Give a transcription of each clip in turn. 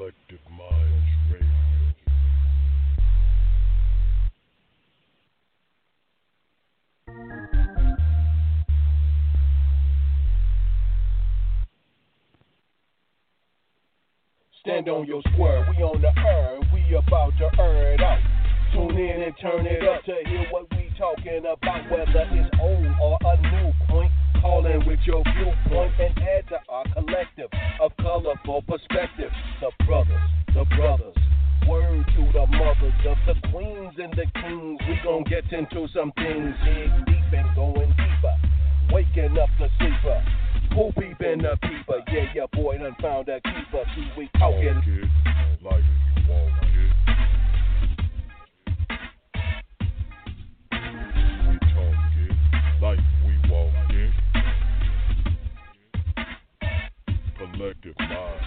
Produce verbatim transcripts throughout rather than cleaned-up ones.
Collective Minds Radio. Stand on your square, we on the earth, we about to earn it out. Tune in and turn it up to hear what we talking about, whether it's old or a new point. Call in with your viewpoint and add to our collective of colorful perspective. The brothers, the brothers, word to the mothers of the queens and the kings. We gon' get into some things, dig deep and going deeper. Waking up the sleeper, who peeping the peeper? Yeah, your boy done found a keeper. See, we talking. Kid, like you want it. We talking like we want it. Collective mind.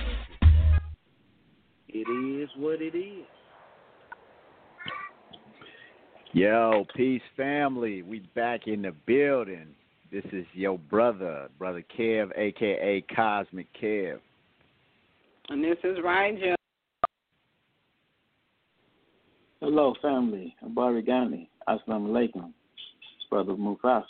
It is what it is. Yo, peace family. We back in the building. This is your brother, Brother Kev, a k a. Cosmic Kev. And this is Ryan. Hello, family. Abari Ghani. Assalamu alaikum. It's Brother Mufasa.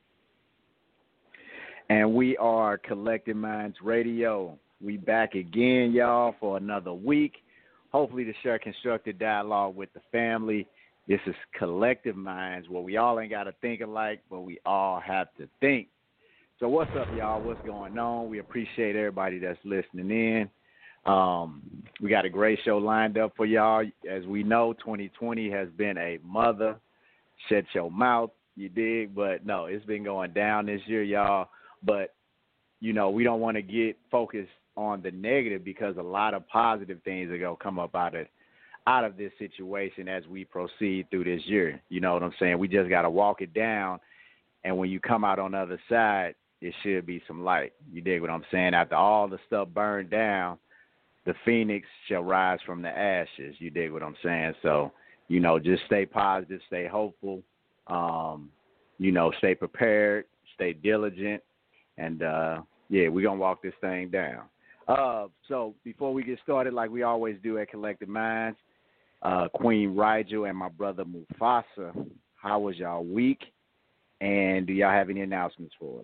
And we are Collective Minds Radio. We back again, y'all, for another week. Hopefully to share constructive dialogue with the family. This is Collective Minds, where we all ain't got to think alike, but we all have to think. So what's up, y'all? What's going on? We appreciate everybody that's listening in. Um, we got a great show lined up for y'all. As we know, twenty twenty has been a mother. Shut your mouth, you dig? But no, it's been going down this year, y'all. But, you know, we don't want to get focused on the negative because a lot of positive things are going to come up out of out of this situation as we proceed through this year. You know what I'm saying? We just got to walk it down, and when you come out on the other side, it should be some light. You dig what I'm saying? After all the stuff burned down, the phoenix shall rise from the ashes. You dig what I'm saying? So, you know, just stay positive, stay hopeful, um, you know, stay prepared, stay diligent, and, uh, yeah, we're going to walk this thing down. Uh, so before we get started, like we always do at Collective Minds, Uh, Queen Rigel and my brother Mufasa, how was y'all week? And do y'all have any announcements for us?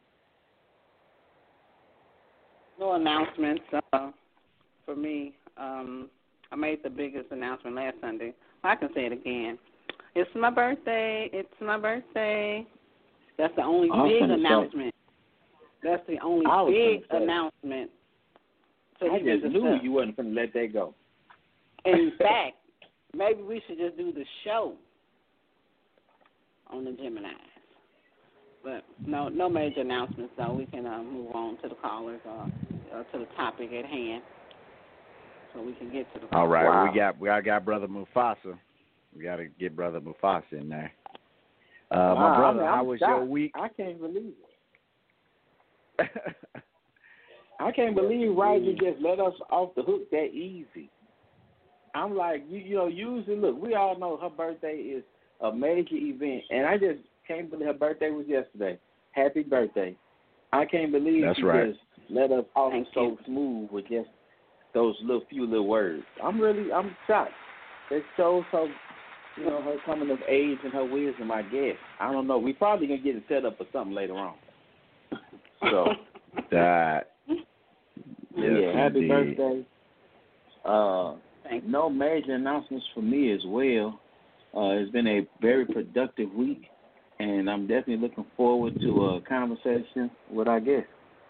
No announcements uh, for me. Um, I made the biggest announcement last Sunday. I can say it again. It's my birthday. It's my birthday. That's the only I was big gonna say- announcement. That's the only I was big gonna say- announcement. So I even just knew discuss. you wasn't going to let that go. In fact, maybe we should just do the show on the Geminis. But no, no major announcements, though. We can uh, move on to the callers or, or to the topic at hand, so we can get to the. All right, Wow. we got we got brother Mufasa. We got to get brother Mufasa in there. Uh, Wow, my brother, I mean, how I'm was shocked. your week? I can't believe it. I can't believe Roger just let us off the hook that easy. I'm like, you, you know, usually, look, we all know her birthday is a major event, and I just can't believe her birthday was yesterday. Happy birthday. I can't believe That's she right. just let us off Thank so you. smooth with just those little few little words. I'm really, I'm shocked. It shows her, you know, her coming of age and her wisdom, I guess. I don't know. We probably going to get it set up for something later on. So, That. Yes, yeah, happy indeed. birthday. Uh, Thank you. no major announcements for me as well. Uh, it's been a very productive week, and I'm definitely looking forward to a conversation with our guest.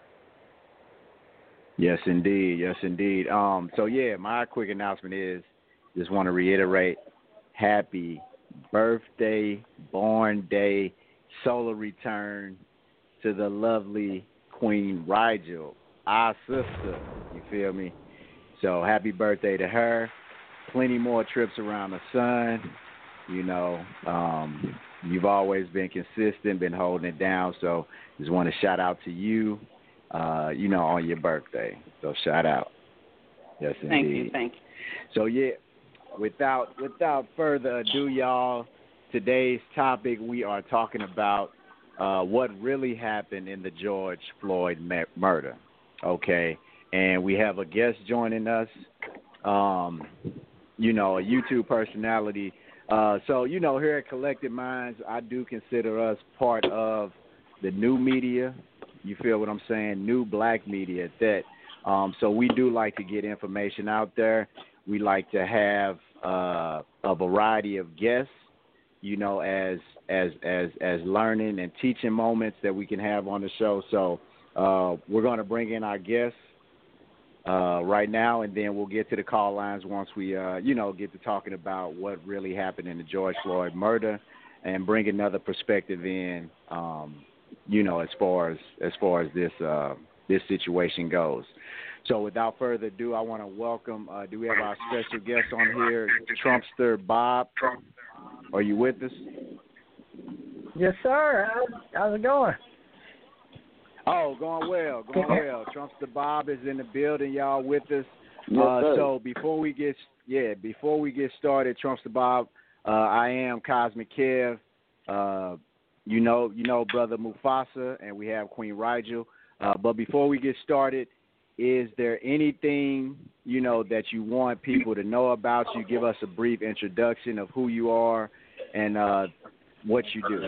Yes, indeed. Yes, indeed. Um, so, yeah, my quick announcement is just want to reiterate, happy birthday, born day, solar return to the lovely Queen Rigel, our sister. You feel me? So happy birthday to her. Plenty more trips around the sun. You know, um, you've always been consistent, been holding it down. So just want to shout out to you, uh, you know, on your birthday. So shout out. Yes, Thank indeed. you. Thank you. So, yeah, without without further ado, y'all, today's topic, we are talking about uh, what really happened in the George Floyd murder. Okay. And we have a guest joining us um, you know, a YouTube personality. Uh, so, you know, here at Collective Minds, I do consider us part of the new media. You feel what I'm saying? New black media at that. Um, so we do like to get information out there. We like to have uh, a variety of guests, you know, as as as as learning and teaching moments that we can have on the show. So uh, we're going to bring in our guests uh, right now, and then we'll get to the call lines once we, uh, you know, get to talking about what really happened in the George Floyd murder, and bring another perspective in, um, you know, as far as as far as this uh, this situation goes. So without further ado, I want to welcome. Uh, do we have our special guest on here, Trumpster Bob? Are you with us? Yes, sir. How's, how's it going? Oh, going well, going well. Trumpster Bob is in the building, y'all, with us. Yes, uh, sir. so before we get, yeah, before we get started, Trumpster Bob, uh, I am Cosmic Kev. Uh, you know, you know, brother Mufasa, and we have Queen Rigel. Uh, but before we get started, is there anything, you know, that you want people to know about you? Give us a brief introduction of who you are and uh, what you do.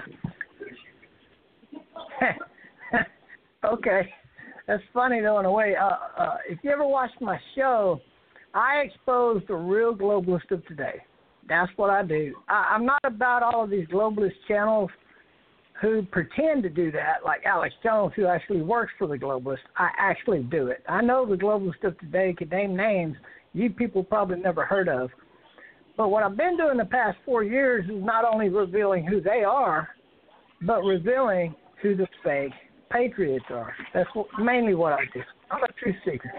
Okay. That's funny, though, in a way. Uh, uh, if you ever watched my show, I expose the real globalists of today. That's what I do. I, I'm not about all of these globalist channels who pretend to do that, like Alex Jones, who actually works for the globalists. I actually do it. I know the globalists of today could name names you people probably never heard of. But what I've been doing the past four years is not only revealing who they are, but revealing who the fake patriots are. That's what, mainly what I do. I'm a truth seeker.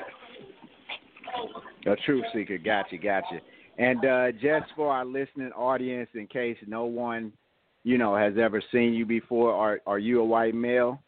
A truth seeker. Gotcha, gotcha. And uh, just for our listening audience, in case no one, you know, has ever seen you before, are are you a white male?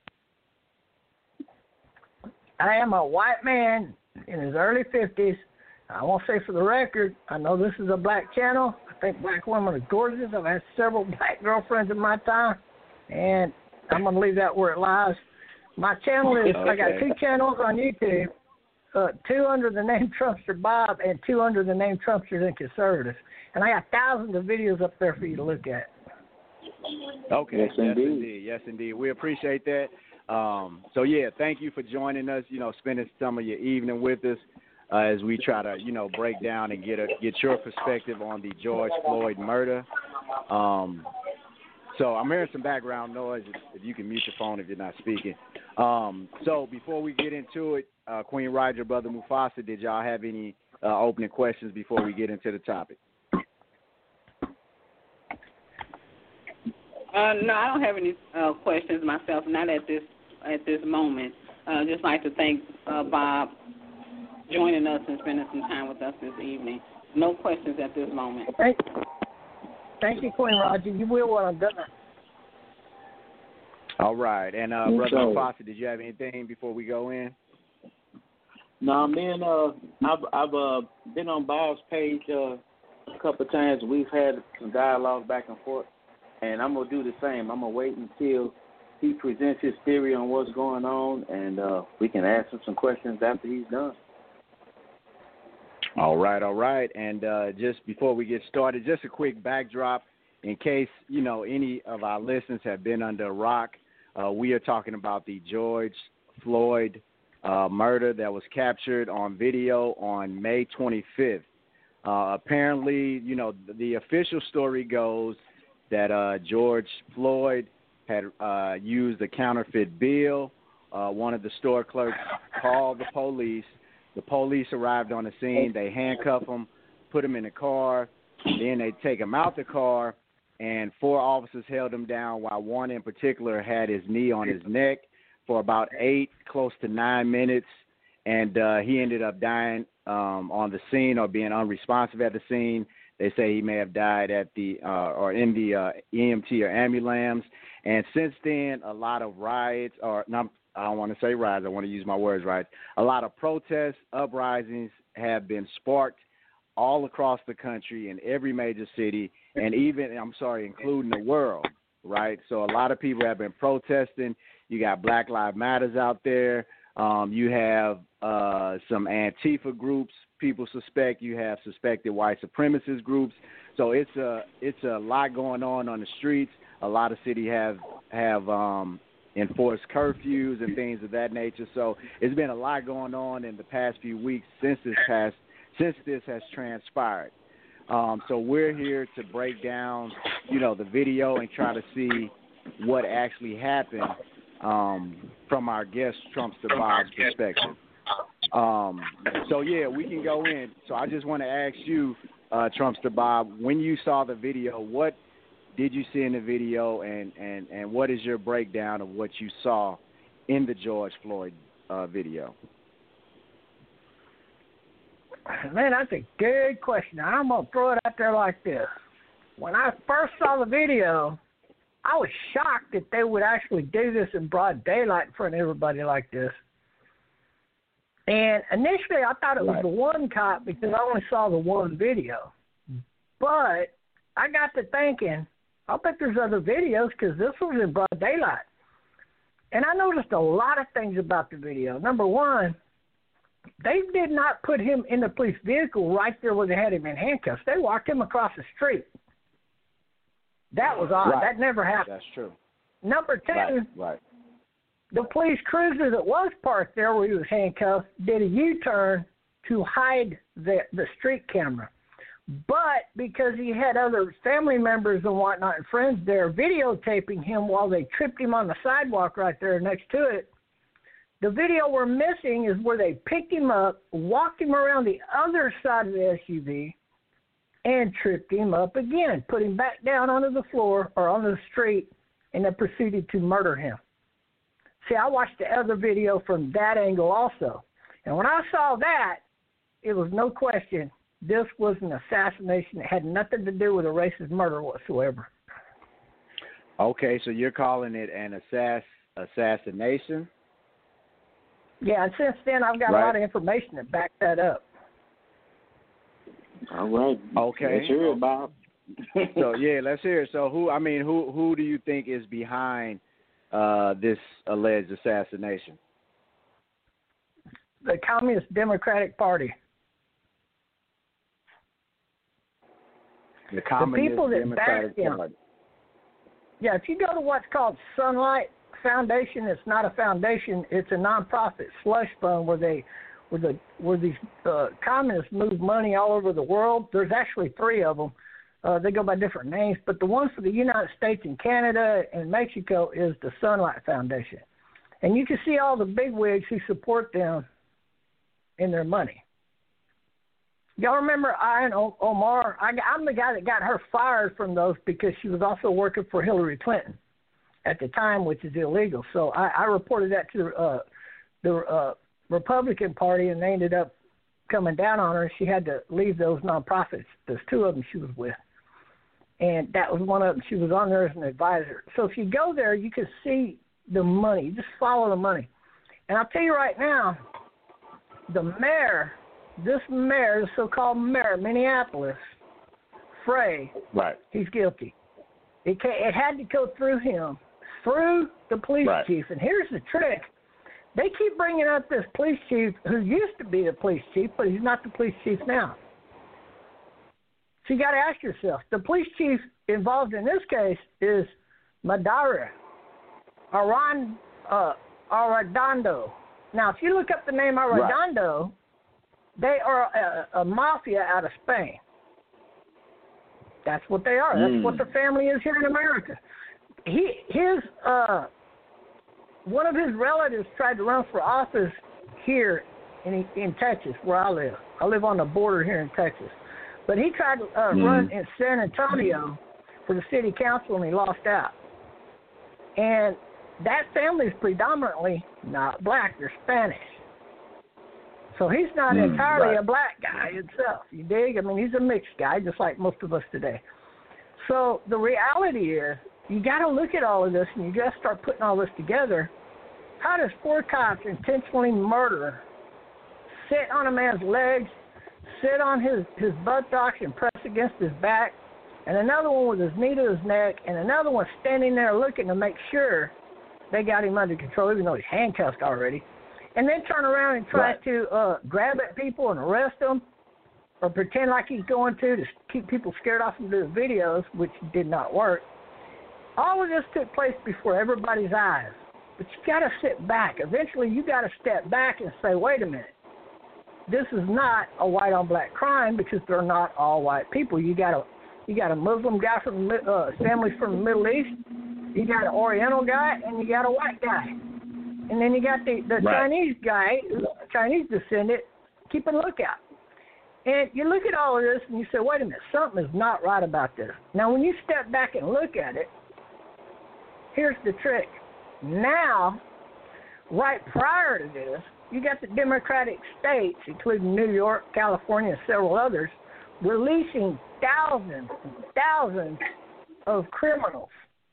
I am a white man in his early fifties. I won't say for the record, I know this is a black channel. I think black women are gorgeous. I've had several black girlfriends in my time, and I'm going to leave that where it lies. My channel is, okay. I got two channels on YouTube, uh, two under the name Trumpster Bob and two under the name Trumpsters and Conservatives. And I got thousands of videos up there for you to look at. Okay, yes, yes indeed. indeed. Yes, indeed. We appreciate that. Um, so, yeah, thank you for joining us, you know, spending some of your evening with us uh, as we try to, you know, break down and get a, get your perspective on the George Floyd murder. Um, so I'm hearing some background noise. If, if you can mute your phone if you're not speaking. Um, so before we get into it, uh, Queen Roger, Brother Mufasa, did y'all have any uh, opening questions before we get into the topic? Uh, no, I don't have any uh, questions myself, not at this at this moment. Uh, just like to thank uh, Bob joining us and spending some time with us this evening. No questions at this moment. Thank, thank you, Queen Roger. You will when I'm done. All right. And, uh, Brother So- Mufasa, did you have anything before we go in? No, man, uh, I've, I've uh, been on Bob's page uh, a couple of times. We've had some dialogue back and forth, and I'm going to do the same. I'm going to wait until he presents his theory on what's going on, and uh, we can ask him some questions after he's done. All right, all right. And uh, just before we get started, just a quick backdrop in case, you know, any of our listeners have been under a rock. Uh, we are talking about the George Floyd uh, murder that was captured on video on May twenty-fifth. Uh, apparently, you know, the, the official story goes that uh, George Floyd had uh, used a counterfeit bill. Uh, one of the store clerks called the police. The police arrived on the scene. They handcuff him, put him in the car. Then they take him out the car, and four officers held him down while one in particular had his knee on his neck for about eight, close to nine minutes, and uh, he ended up dying um, on the scene or being unresponsive at the scene. They say he may have died at the uh, or in the uh, E M T or ambulance. And since then, a lot of riots, or not, I don't want to say riots, I want to use my words right. A lot of protests, uprisings have been sparked all across the country in every major city, and even, I'm sorry, including the world, right? So a lot of people have been protesting. You got Black Lives Matters out there. Um, you have uh, some Antifa groups. People suspect you have suspected white supremacist groups. So it's a it's a lot going on on the streets. A lot of cities have have um, enforced curfews and things of that nature. So it's been a lot going on in the past few weeks since this past since this has transpired. Um, so we're here to break down, you know, the video and try to see what actually happened um, from our guest Trumpster Bob's perspective. Um, so yeah, we can go in. So I just want to ask you, uh, Trumpster Bob, when you saw the video, what did you see in the video, and, and, and what is your breakdown of what you saw in the George Floyd uh, video? Man, that's a good question. I'm going to throw it out there like this. When I first saw the video, I was shocked that they would actually do this in broad daylight in front of everybody like this. And initially, I thought it was right. the one cop because I only saw the one video. But I got to thinking, I bet there's other videos because this was in broad daylight. And I noticed a lot of things about the video. Number one, they did not put him in the police vehicle right there where they had him in handcuffs. They walked him across the street. That was odd. Right. That never happened. That's true. Number two, right. Right. the police cruiser that was parked there where he was handcuffed did a U-turn to hide the, the street camera. But because he had other family members and whatnot and friends there videotaping him while they tripped him on the sidewalk right there next to it, the video we're missing is where they picked him up, walked him around the other side of the S U V, and tripped him up again, put him back down onto the floor or onto the street, and then proceeded to murder him. See, I watched the other video from that angle also. And when I saw that, it was no question, this was an assassination that had nothing to do with a racist murder whatsoever. Okay, so you're calling it an assass- assassination? Yeah, and since then I've got right. a lot of information that backs that up. All right. Okay. Let's hear it, Bob. So yeah, let's hear it. So who? I mean, who? Who do you think is behind uh, this alleged assassination? The Communist Democratic Party. The Communist the people that Democratic back Party. Yeah, if you go to what's called Sunlight Foundation, it's not a foundation; it's a nonprofit slush fund where they, where the where these uh, communists move money all over the world. There's actually three of them. Uh, they go by different names, but the one for the United States and Canada and Mexico is the Sunlight Foundation, and you can see all the bigwigs who support them in their money. Y'all remember Ilhan Omar? I, I'm the guy that got her fired from those because she was also working for Hillary Clinton at the time, which is illegal. So I, I reported that to uh, the uh, Republican Party, and they ended up coming down on her. She had to leave those nonprofits. There's two of them she was with, and that was one of them. She was on there as an advisor. So if you go there, you can see the money. You just follow the money. And I'll tell you right now, the mayor, this mayor, the so-called mayor of Minneapolis, Frey, right. he's guilty. It, it had to go through him, through the police right. chief. And here's the trick. They keep bringing up this police chief who used to be the police chief, but he's not the police chief now. So you got to ask yourself, the police chief involved in this case is Madara Aran, uh, Arradondo. Now, if you look up the name Arradondo, right. they are a, a mafia out of Spain. That's what they are. That's mm. what the family is here in America. He, his, uh, one of his relatives tried to run for office here in in Texas, where I live. I live on the border here in Texas. But he tried to uh, mm. run in San Antonio for the city council, and he lost out. And that family is predominantly not black. They're Spanish. So he's not mm, entirely right. a black guy himself. You dig? I mean, he's a mixed guy, just like most of us today. So the reality is, you got to look at all of this, and you got to start putting all this together. How does four cops intentionally murder, sit on a man's legs, sit on his, his buttocks and press against his back, and another one with his knee to his neck, and another one standing there looking to make sure they got him under control, even though he's handcuffed already. and then turn around and try Right. to uh, grab at people and arrest them, or pretend like he's going to to keep people scared off of the videos, which did not work. All of this took place before everybody's eyes. But you got to sit back. Eventually, you got to step back and say, wait a minute. This is not a white on black crime because they're not all white people. You got a you got a Muslim guy from uh, family from the Middle East. You got an Oriental guy, and you got a white guy. And then you got the, the Right. Chinese guy, Chinese descendant, keeping a lookout. And you look at all of this and you say, wait a minute, something is not right about this. Now, when you step back and look at it, here's the trick. Now, right prior to this, you got the Democratic states, including New York, California, and several others, releasing thousands and thousands of criminals.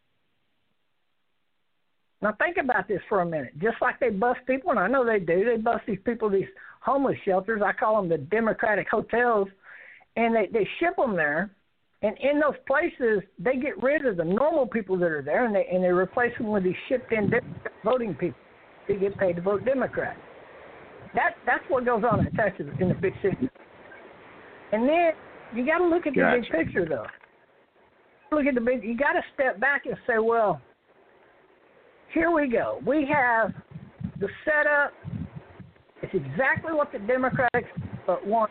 Now, think about this for a minute. Just like they bust people, and I know they do, they bust these people, these homeless shelters. I call them the Democratic hotels, and they, they ship them there. And in those places, they get rid of the normal people that are there, and they and they replace them with these shipped-in voting people. They get paid to vote Democrat. That that's what goes on in Texas in the big cities. And then you got to look at the Gotcha. big picture, though. Look at the big. You got to step back and say, well, here we go. We have the setup. It's exactly what the Democrats want.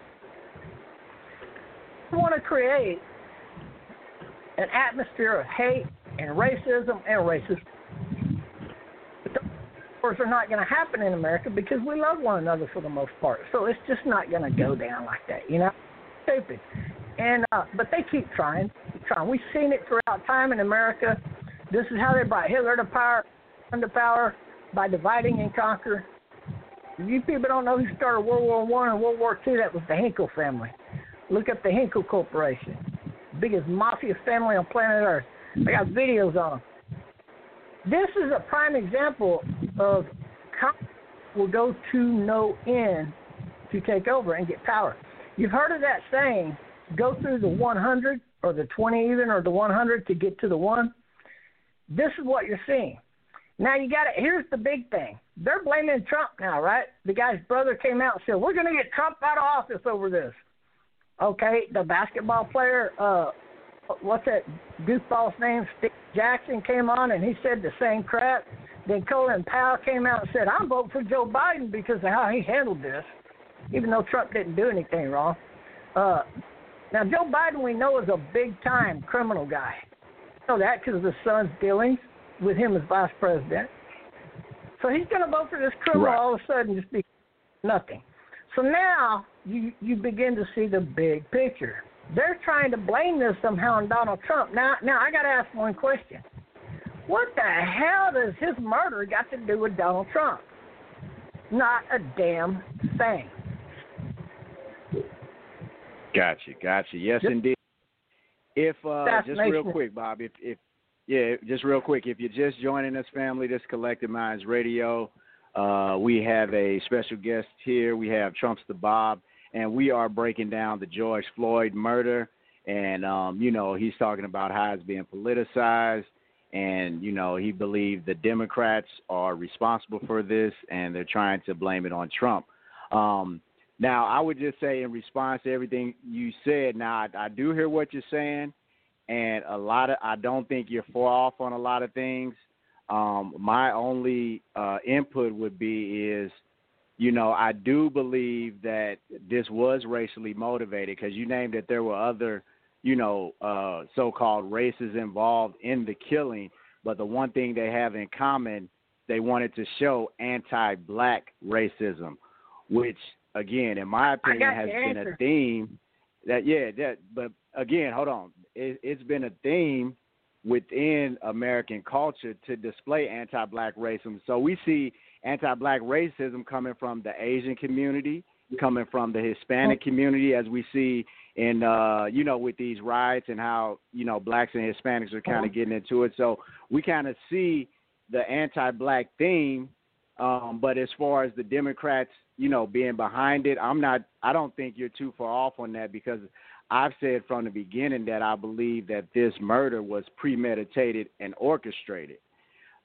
They want to create an atmosphere of hate and racism and racism. But those wars are not going to happen in America because we love one another for the most part. So it's just not going to go down like that, you know? Stupid. And uh, but they keep trying, keep trying. We've seen it throughout time in America. This is how they brought Hitler to power, to power by dividing and conquer. You people don't know who started World War One and World War Two. That was the Hinkle family. Look up the Hinkle Corporation, biggest mafia family on planet Earth. I got videos on them. This is a prime example of how will go to no end to take over and get power. You've heard of that saying, go through the one hundred or the twenty even or the one hundred to get to the one. This is what you're seeing. Now you got it. Here's the big thing. They're blaming Trump now, right? The guy's brother came out and said, we're going to get Trump out of office over this. Okay, the basketball player, uh, what's that goofball's name, Steve Jackson, came on and he said the same crap. Then Colin Powell came out and said, I'm voting for Joe Biden because of how he handled this, even though Trump didn't do anything wrong. Uh, now, Joe Biden, we know, is a big-time criminal guy. We know that because of his son's dealings with him as vice president. So he's going to vote for this criminal Right. all of a sudden just be nothing. So now you, you begin to see the big picture. They're trying to blame this somehow on Donald Trump. Now, now I got to ask one question. What the hell does his murder got to do with Donald Trump? Not a damn thing. Gotcha, gotcha. Yes, Yep. indeed. If uh, just real Assassination. quick, Bob, if if yeah, just real quick, if you're just joining us, family, this Collective Minds Radio, uh, we have a special guest here. We have Trumpster Bob, and we are breaking down the George Floyd murder. And um, you know, he's talking about how it's being politicized, and you know, he believed the Democrats are responsible for this, and they're trying to blame it on Trump. Um, Now, I would just say in response to everything you said, now I, I do hear what you're saying, and a lot of I don't think you're far off on a lot of things. Um, my only uh, input would be is, you know, I do believe that this was racially motivated because you named that there were other, you know, uh, so-called races involved in the killing, but the one thing they have in common, they wanted to show anti-black racism, which again, in my opinion, has been answer. a theme that, yeah, that, but again, hold on. It, it's been a theme within American culture to display anti-black racism. So we see anti-black racism coming from the Asian community, coming from the Hispanic community, as we see in, uh, you know, with these riots and how, you know, blacks and Hispanics are kind of getting into it. So we kind of see the anti-black theme. Um, but as far as the Democrats, you know, being behind it, I'm not, I don't think you're too far off on that because I've said from the beginning that I believe that this murder was premeditated and orchestrated.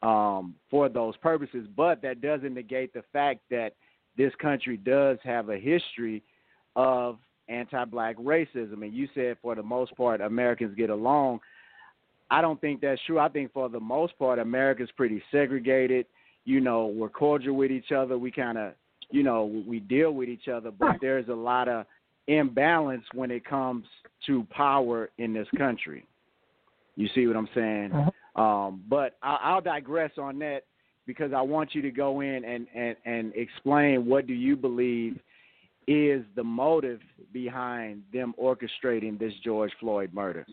um, for those purposes. But that doesn't negate the fact that this country does have a history of anti-black racism. And you said for the most part Americans get along. I don't think that's true. I think for the most part America's pretty segregated. You know, we're cordial with each other. We kind of, you know, we deal with each other. But there's a lot of imbalance when it comes to power in this country. You see what I'm saying? Uh-huh. Um, but I, I'll digress on that because I want you to go in and, and, and explain what do you believe is the motive behind them orchestrating this George Floyd murder.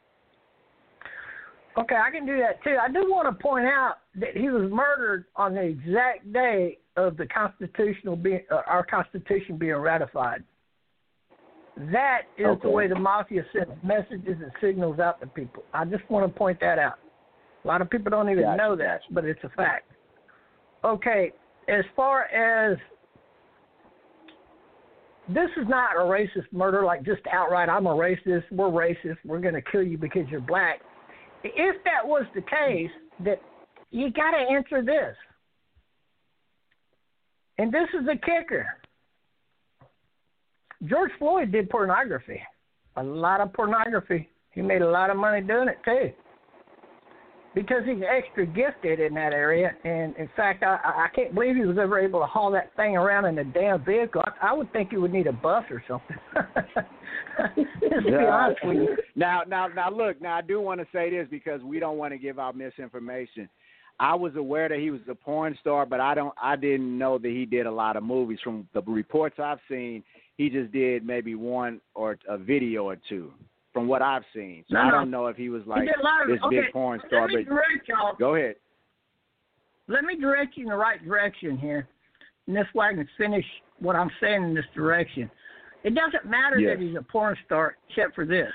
Okay, I can do that too. I do want to point out that he was murdered on the exact day of the constitutional being, uh, our Constitution being ratified. That is okay. The way the mafia sends messages and signals out to people. I just want to point that out. A lot of people don't even gotcha, know that, gotcha. But it's a fact. Okay, as far as this is not a racist murder, like just outright, I'm a racist, we're racist, we're going to kill you because you're black. If that was the case, that you got to answer this. And this is the kicker. George Floyd did pornography, a lot of pornography. He made a lot of money doing it, too, because he's extra gifted in that area. And, in fact, I, I can't believe he was ever able to haul that thing around in a damn vehicle. I, I would think he would need a bus or something. Just to be honest with you. Now, now, now, look, now I do want to say this because we don't want to give out misinformation. I was aware that he was a porn star, but I don't. I didn't know that he did a lot of movies. From the reports I've seen, he just did maybe one or a video or two. From what I've seen, so no, I don't know if he was like he of, this okay, big porn star. But y'all. Go ahead. Let me direct you in the right direction here, and this way I can finish what I'm saying in this direction. It doesn't matter yes. that he's a porn star, except for this.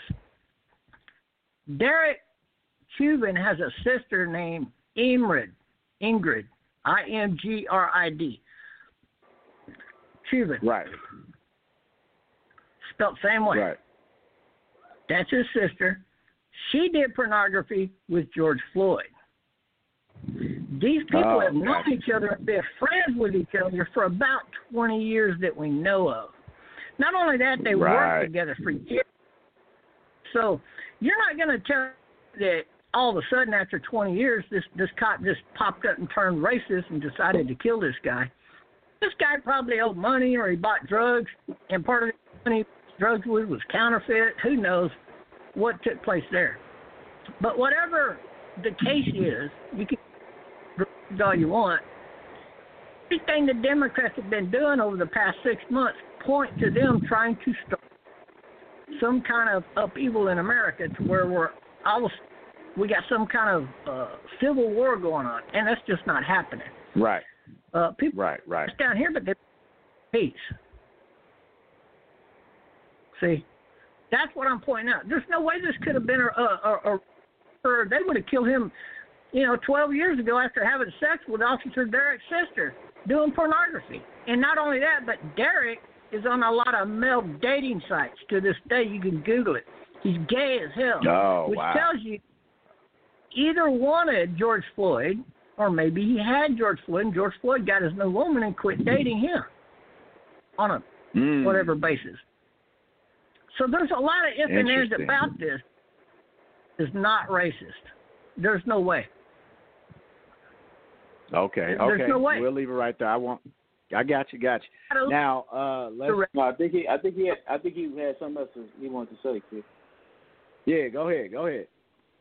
Derek Chauvin has a sister named Ingrid, Ingrid, I M G R I D. Chauvin. Right. Spelled same way. Right. That's his sister. She did pornography with George Floyd. These people oh, have known gotcha. each other, been friends with each other for about twenty years that we know of. Not only that, they right. worked together for years. So you're not going to tell me that all of a sudden after twenty years, this, this cop just popped up and turned racist and decided to kill this guy. This guy probably owed money or he bought drugs, and part of the money drugs with was counterfeit. Who knows what took place there? But whatever the case is, you can do all you want. Everything the Democrats have been doing over the past six months point to them trying to start some kind of upheaval in America to where we're almost, we got some kind of uh, civil war going on, and that's just not happening. Right. Uh, people right, right. down here, but they're peace. See, that's what I'm pointing out. There's no way this could have been a, a, a, or they would have killed him, you know, twelve years ago after having sex with Officer Derek's sister, doing pornography. And not only that, but Derek is on a lot of male dating sites to this day. You can Google it. He's gay as hell, oh, which wow. tells you either wanted George Floyd, or maybe he had George Floyd, and George Floyd got his new woman and quit dating him on a mm. whatever basis. So there's a lot of ifs and ands about this. It's not racist. There's no way. Okay, There's okay. No way. We'll leave it right there. I won't. I got you, got you. Now, uh, let's. No, I think he. I think he. Had, I think he had something else he wanted to say, Chris. Yeah, go ahead. Go ahead.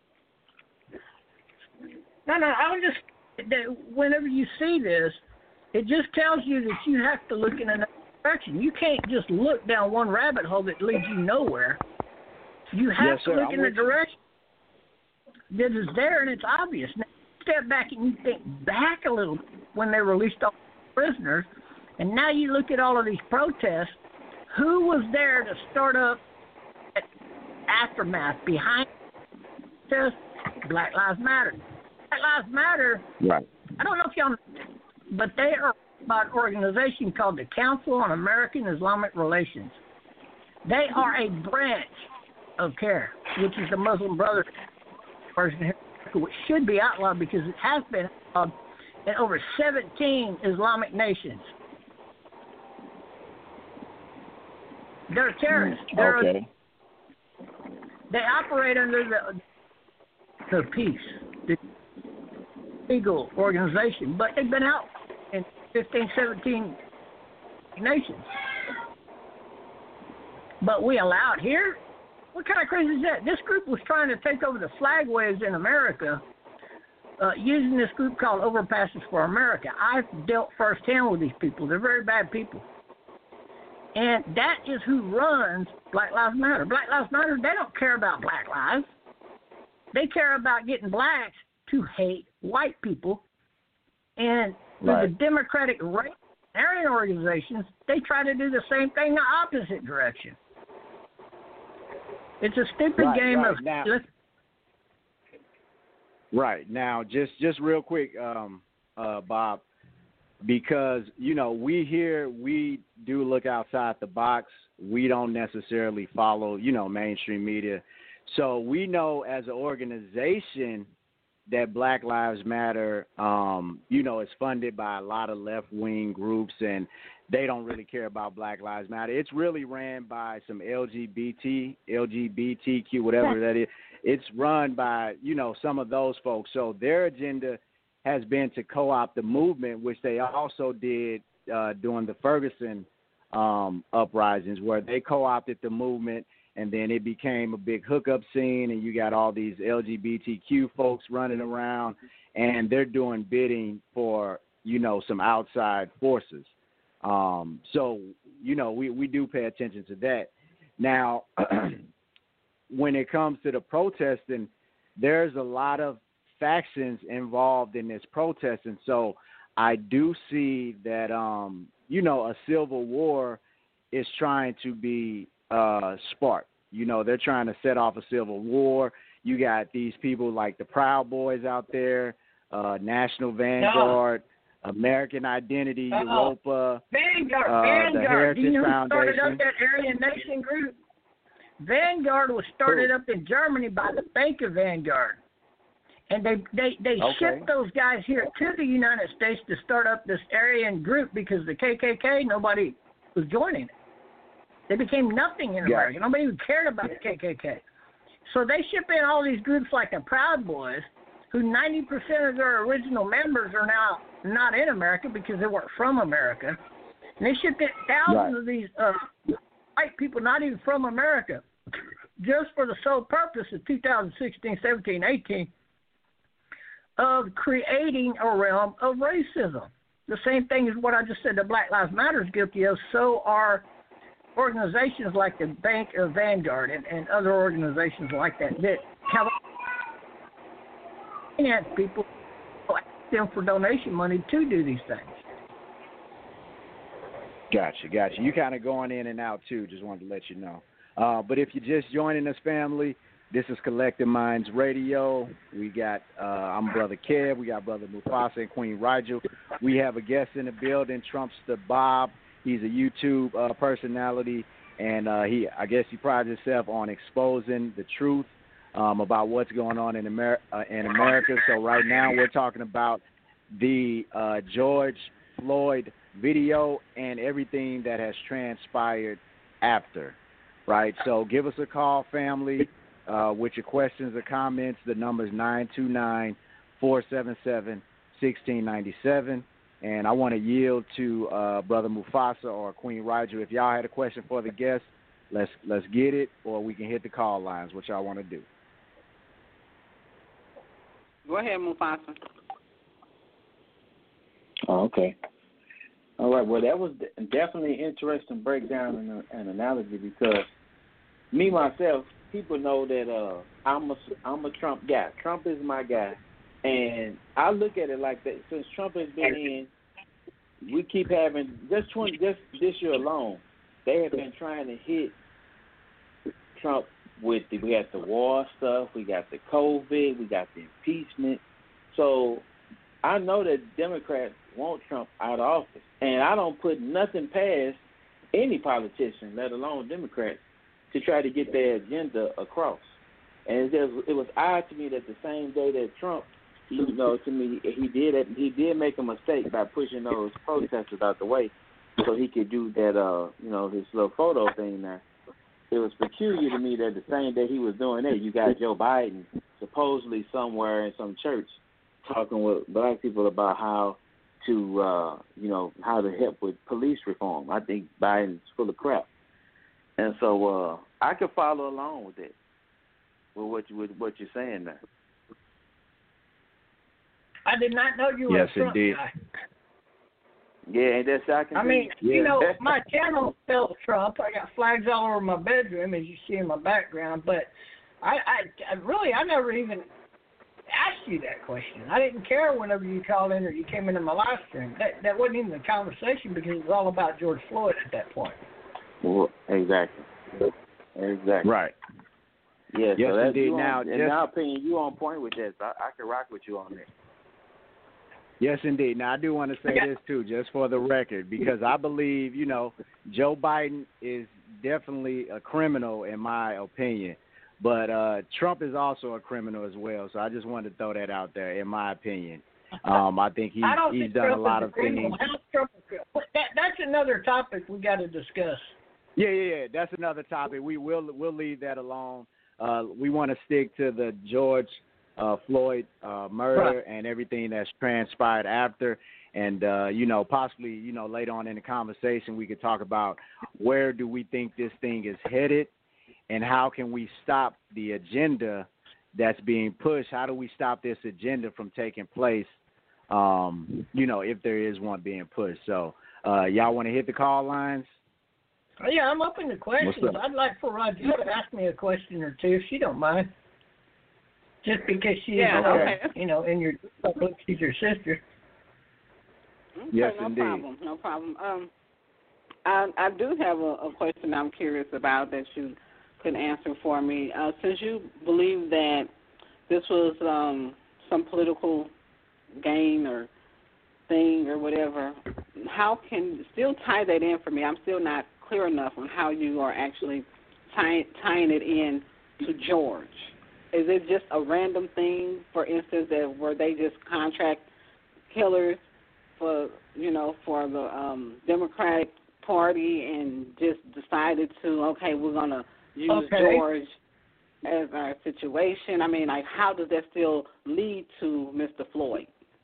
No, no. I was just. That whenever you see this, it just tells you that you have to look in another direction. You can't just look down one rabbit hole that leads you nowhere. You have yes, to sir. look I'm in the direction that is there, and it's obvious. Now, step back and you think back a little when they released all the prisoners, and now you look at all of these protests. Who was there to start up at aftermath behind this? Black Lives Matter. Black Lives Matter. Right. I don't know if y'all know, but they are about an organization called the Council on American Islamic Relations. They are a branch of CAIR, which is the Muslim Brotherhood version here, which should be outlawed because it has been and over seventeen Islamic nations. They're terrorists. They're, okay. They operate under the the peace, the legal organization, but they've been out in fifteen, seventeen nations. But we allow it here? What kind of crazy is that? This group was trying to take over the flag waves in America uh, using this group called Overpasses for America. I've dealt firsthand with these people. They're very bad people. And that is who runs Black Lives Matter. Black Lives Matter, they don't care about black lives. They care about getting blacks to hate white people. And with Right. the Democratic right organizations, they try to do the same thing the opposite direction. It's a stupid Right, game right. of Now- let's Right. Now, just just real quick, um, uh, Bob, because, you know, we here, we do look outside the box. We don't necessarily follow, you know, mainstream media. So we know as an organization that Black Lives Matter, um, you know, is funded by a lot of left-wing groups, and they don't really care about Black Lives Matter. It's really ran by some L G B T, L G B T Q, whatever that is. It's run by, you know, some of those folks. So their agenda has been to co-opt the movement, which they also did uh, during the Ferguson um, uprisings, where they co-opted the movement, and then it became a big hookup scene, and you got all these L G B T Q folks running around, and they're doing bidding for, you know, some outside forces. Um, so, you know, we, we do pay attention to that. Now, when it comes to the protesting, there's a lot of factions involved in this protesting. So I do see that, um, you know, a civil war is trying to be uh, sparked. You know, they're trying to set off a civil war. You got these people like the Proud Boys out there, uh, National Vanguard, no. American Identity, Uh-oh. Europa, Vanguard, uh, Vanguard. the Heritage Do you know who started Foundation. up that Aryan Nation group? Vanguard was started Who? up in Germany by the Bank of Vanguard. And they, they, they Okay. shipped those guys here to the United States to start up this Aryan group because the K K K, nobody was joining it. They became nothing in Yeah. America. Nobody even cared about the K K K. So they ship in all these groups like the Proud Boys, who ninety percent of their original members are now not in America because they weren't from America. And they shipped in thousands Right. of these uh, white people not even from America just for the sole purpose of two thousand sixteen, seventeen, eighteen of creating a realm of racism. The same thing as what I just said that Black Lives Matter is guilty of, so are organizations like the Bank of Vanguard and, and other organizations like that that have finance people, ask them for donation money to do these things. Gotcha, gotcha. You kind of going in and out, too. Just wanted to let you know. Uh, but if you're just joining us, family, this is Collective Minds Radio. We got, uh, I'm Brother Kev. We got Brother Mufasa and Queen Rigel. We have a guest in the building, Trumpster Bob. He's a YouTube uh, personality, and uh, he, I guess he prides himself on exposing the truth um, about what's going on in, Amer- uh, in America. So right now we're talking about the uh, George Floyd video and everything that has transpired after, right? So give us a call, family, uh, with your questions or comments. The number is nine two nine, four seven seven, one six nine seven. And I want to yield to uh, Brother Mufasa or Queen Rigel. If y'all had a question for the guest, let's let's get it, or we can hit the call lines, what y'all want to do. Go ahead, Mufasa. Oh, okay. All right. Well, that was definitely an interesting breakdown and an analogy because me myself, people know that uh, I'm a I'm a Trump guy. Trump is my guy, and I look at it like that. Since Trump has been in, we keep having just twenty just this year alone, they have been trying to hit Trump with the we got the war stuff, we got the COVID, we got the impeachment. So I know that Democrats want Trump out of office, and I don't put nothing past any politician, let alone Democrats, to try to get their agenda across. And it, just, it was odd to me that the same day that Trump you know, to me, he did he did make a mistake by pushing those protesters out the way, so he could do that, uh, you know, his little photo thing there. It was peculiar to me that the same day he was doing that, you got Joe Biden supposedly somewhere in some church talking with black people about how to, uh, you know, how to help with police reform. I think Biden's full of crap. And so uh, I could follow along with it, with what, you, with what you're saying there. I did not know you were yes, a Trump indeed. guy. Yeah, and that's how I can I mean, yeah. you know, my channel spells Trump. I got flags all over my bedroom, as you see in my background. But I, I, I really, I never even asked you that question. I didn't care whenever you called in or you came into my live stream. That that wasn't even the conversation because it was all about George Floyd at that point. Well, exactly. Exactly. Right. Yeah. Yes, so that's indeed. You now, on, just, in my opinion, you on point with this. I, I can rock with you on this. Yes, indeed. Now, I do want to say okay. this, too, just for the record, because I believe, you know, Joe Biden is definitely a criminal, in my opinion. But uh, Trump is also a criminal as well, so I just wanted to throw that out there, in my opinion. Um, I think he's, I don't he's think done Trump a lot is of a criminal. things. How's Trump a criminal? That, that's another topic we got to discuss. Yeah, yeah, yeah. That's another topic. We will we'll leave that alone. Uh, we want to stick to the George uh, Floyd uh, murder right. and everything that's transpired after. And, uh, you know, possibly, you know, later on in the conversation, we could talk about where do we think this thing is headed and how can we stop the agenda that's being pushed? How do we stop this agenda from taking place, um, you know, if there is one being pushed? So uh, y'all want to hit the call lines? Oh, yeah, I'm open to questions. I'd like for Roger to ask me a question or two, if she don't mind. Just because she's, yeah, uh, okay. you know, in your public, she's your sister. Okay, Yes, no indeed. problem. No problem. Um, I, I do have a, a question I'm curious about that you can answer for me. Uh, since you believe that this was um, some political gain or thing or whatever, how can still tie that in for me? I'm still not clear enough on how you are actually tie, tying it in to George. Is it just a random thing, for instance, that where they just contract killers for, you know, for the um, Democratic Party and just decided to, okay, we're going to use okay. George as our situation? I mean, like, how does that still lead to Mister Floyd?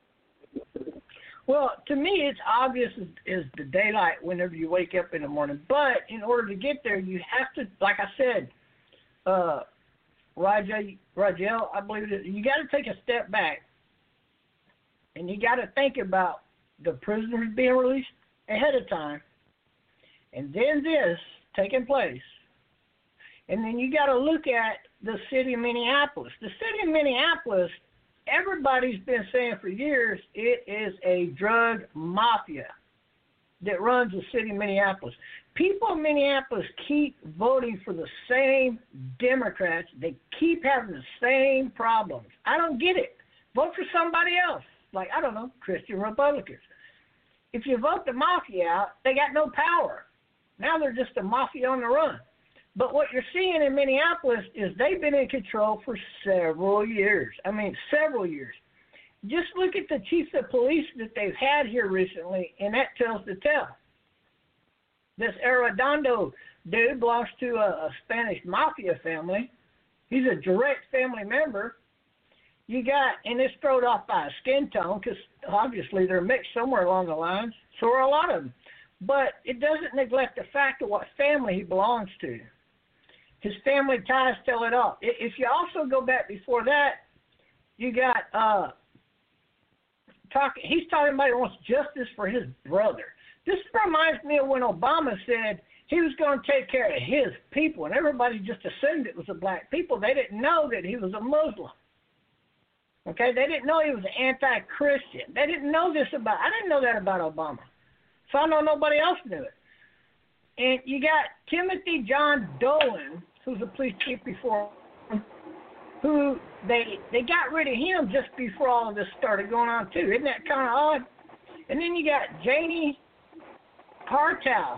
Well, to me, it's obvious as, as the daylight whenever you wake up in the morning. But in order to get there, you have to, like I said, uh, Rajel, Rajel, I believe it, you got to take a step back, and you got to think about the prisoners being released ahead of time, and then this taking place. And then you got to look at the city of Minneapolis. The city of Minneapolis, everybody's been saying for years, it is a drug mafia that runs the city of Minneapolis. People in Minneapolis keep voting for the same Democrats. They keep having the same problems. I don't get it. Vote for somebody else, like, I don't know, Christian Republicans. If you vote the mafia out, they got no power. Now they're just a mafia on the run. But what you're seeing in Minneapolis is they've been in control for several years. I mean, several years. Just look at the chiefs of police that they've had here recently, and that tells the tale. This Arredondo dude belongs to a, a Spanish mafia family. He's a direct family member. You got, and it's thrown off by a skin tone because obviously they're mixed somewhere along the lines. So are a lot of them. But it doesn't neglect the fact of what family he belongs to. His family ties tell it all. If you also go back before that, you got uh, talk. He's talking about he wants justice for his brother. This reminds me of when Obama said he was going to take care of his people, and everybody just assumed it was the black people. They didn't know that he was a Muslim. Okay, they didn't know he was anti-Christian. They didn't know this about. I didn't know that about Obama, so I know nobody else knew it. And you got Timothy John Dolan, who's a police chief before, who they they got rid of him just before all of this started going on too. Isn't that kind of odd? And then you got Janie Hartel.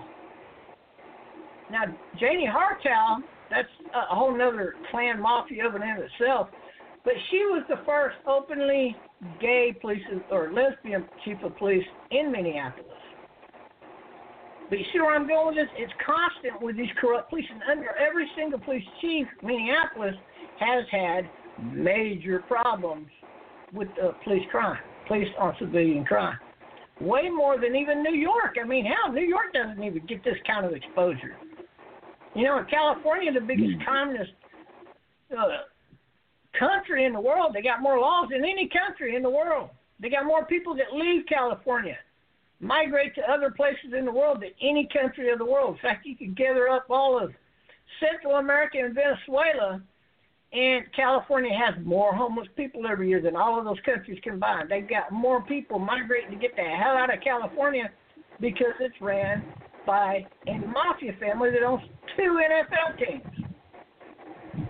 Now, Janie Hartel, that's a whole nother Klan mafia of and in itself. But she was the first openly gay police or lesbian chief of police in Minneapolis. But you see where I'm going with this? It's constant with these corrupt police. And under every single police chief, Minneapolis has had major problems with uh, police crime, police on civilian crime. Way more than even New York. I mean, hell, New York doesn't even get this kind of exposure. You know, in California, the biggest communist uh, country in the world, they got more laws than any country in the world. They got more people that leave California, migrate to other places in the world than any country of the world. In fact, you could gather up all of Central America and Venezuela, and California has more homeless people every year than all of those countries combined. They've got more people migrating to get the hell out of California because it's ran by a mafia family that owns two N F L teams.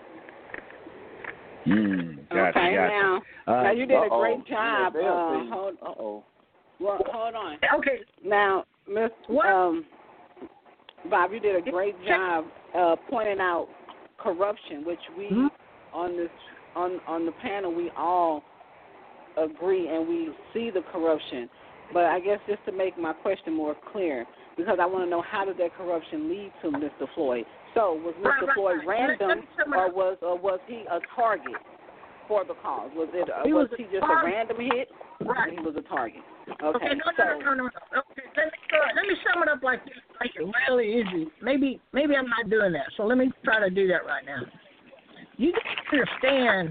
Mm, gotcha, okay, gotcha. now, uh, now you did uh-oh. a great job. Yeah, Uh, hold, uh-oh. well, hold on. Okay. Now, Miss um, Bob, you did a great job uh, pointing out corruption, which we hmm? on this on on the panel we all agree and we see the corruption. But I guess just to make my question more clear, because I want to know how did that corruption lead to Mister Floyd? So was Mister Right, right, Floyd right. Let- let random, me sum it or up. was or was he a target for the cause? Was it uh, He was, was a he just target. a random hit? Right. Or he was a target. Okay. Okay, no, so no, no, no, no. Okay, let me, uh, let me sum it up like this, make it really easy. Maybe, maybe I'm not doing that, so let me try to do that right now. You can understand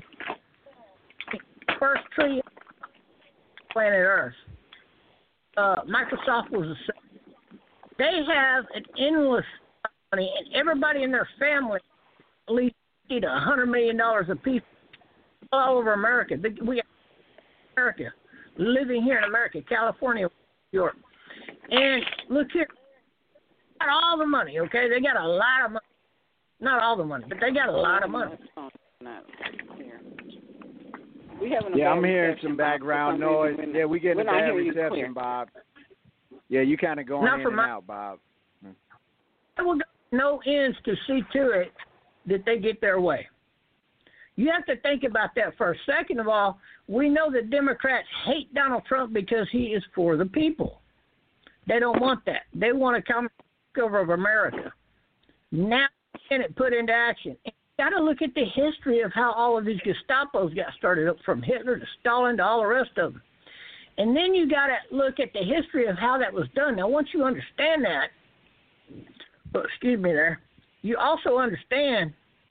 the first tree planet Earth. Uh, Microsoft was the same. They have an endless money, and everybody in their family at least fifty to a hundred million dollars apiece all over America. We have America. Living here in America, California, New York. And look here, they got all the money, okay? They got a lot of money. Not all the money, but they got a lot of money. Not clear. We having a Yeah, bad I'm hearing reception, some Bob, for background some reason. noise. We're Yeah, not- we getting we're a not bad hearing you clear. reception, Bob. Yeah, you kind of going Not in for and my- out, Bob. There will go no ends to see to it that they get their way. You have to think about that first. Second of all, we know that Democrats hate Donald Trump because he is for the people. They don't want that. They want to come over of America. Now, can it put into action? You got to look at the history of how all of these Gestapos got started up, from Hitler to Stalin to all the rest of them. And then you got to look at the history of how that was done. Now, once you understand that, oh, excuse me there, you also understand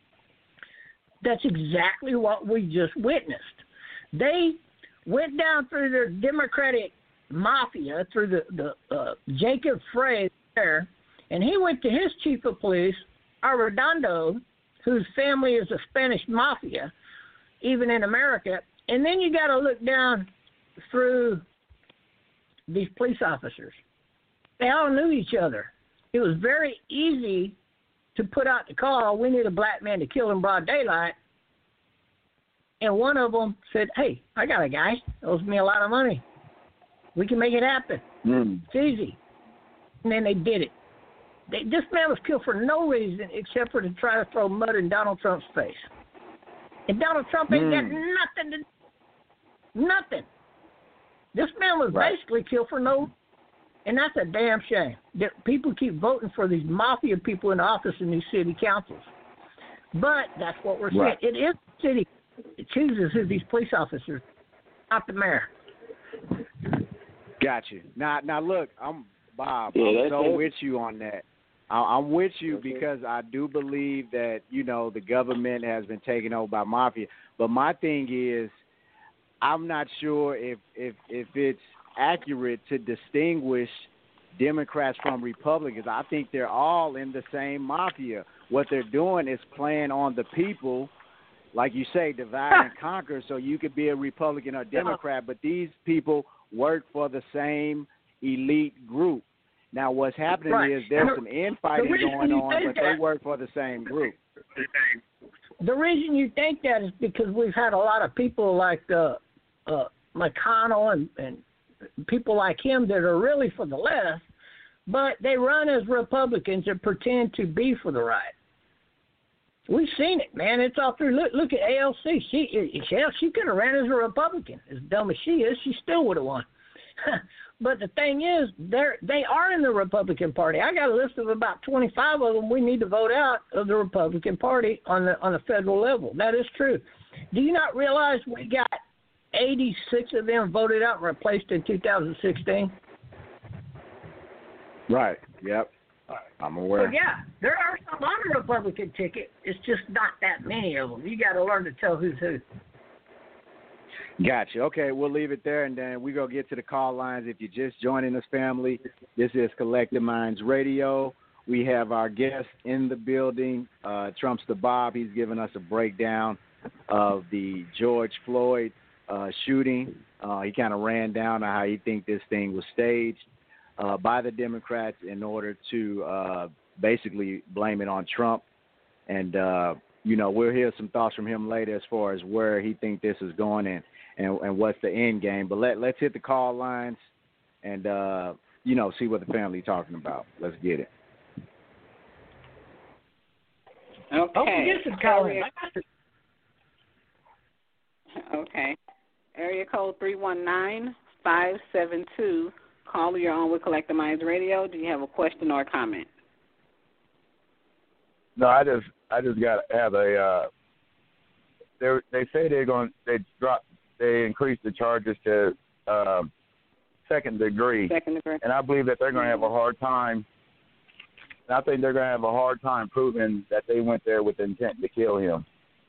that's exactly what we just witnessed. They went down through their Democratic mafia, through the, the uh, Jacob Frey there, and he went to his chief of police, Arredondo, whose family is a Spanish mafia, even in America. And then you got to look down through these police officers. They all knew each other. It was very easy to put out the call, we need a black man to kill in broad daylight. And one of them said, hey, I got a guy, owes me a lot of money. We can make it happen. Mm. It's easy. And then they did it. They, this man was killed for no reason except for to try to throw mud in Donald Trump's face. And Donald Trump ain't Mm. got nothing to nothing. This man was Right. basically killed for no, and that's a damn shame that people keep voting for these mafia people in office in these city councils. But that's what we're Right. seeing. It is the city that chooses who these police officers, not the mayor. Got you. Now, now look, I'm Bob. Yeah, I'm that's so it. with you on that. I, I'm with you Okay. because I do believe that you know the government has been taken over by mafia. But my thing is, I'm not sure if if if it's accurate to distinguish Democrats from Republicans. I think they're all in the same mafia. What they're doing is playing on the people, like you say, divide and conquer, so you could be a Republican or Democrat, but these people work for the same elite group. Now, what's happening Right. is there's And some the infighting reason going you on, think but they that- work for the same group. The reason you think that is because we've had a lot of people like uh, uh, McConnell and, and people like him that are really for the left, but they run as Republicans and pretend to be for the right. We've seen it, man. It's all through. Look, look at A L C. She, she, she could have ran as a Republican. As dumb as she is, she still would have won. But the thing is, they're they are in the Republican Party. I got a list of about twenty-five of them we need to vote out of the Republican Party on the on the federal level. That is true. Do you not realize we got eighty-six of them voted out and replaced in two thousand sixteen? Right. Yep. I'm aware. Well, yeah, there are some on the Republican ticket. It's just not that many of them. You got to learn to tell who's who. Gotcha. Okay, we'll leave it there, and then we're going to get to the call lines. If you're just joining us, family, this is Collective Minds Radio. We have our guest in the building, uh, Trumpster Bob. He's giving us a breakdown of the George Floyd uh, shooting. Uh, he kind of ran down on how he think this thing was staged uh, by the Democrats in order to uh, basically blame it on Trump. And, uh, you know, we'll hear some thoughts from him later as far as where he think this is going and, and, and what's the end game. But let, let's hit the call lines and, uh, you know, see what the family talking about. Let's get it. Okay. Oh, yes, it's calling. Okay. Area code three one nine, five seven two. Caller, you're on with Collective Minds Radio. Do you have a question or a comment? No, I just I just got to have a. Uh, they they say they're going they drop they increase the charges to uh, second degree. Second degree. And I believe that they're going to have a hard time. And I think they're going to have a hard time proving that they went there with intent to kill him.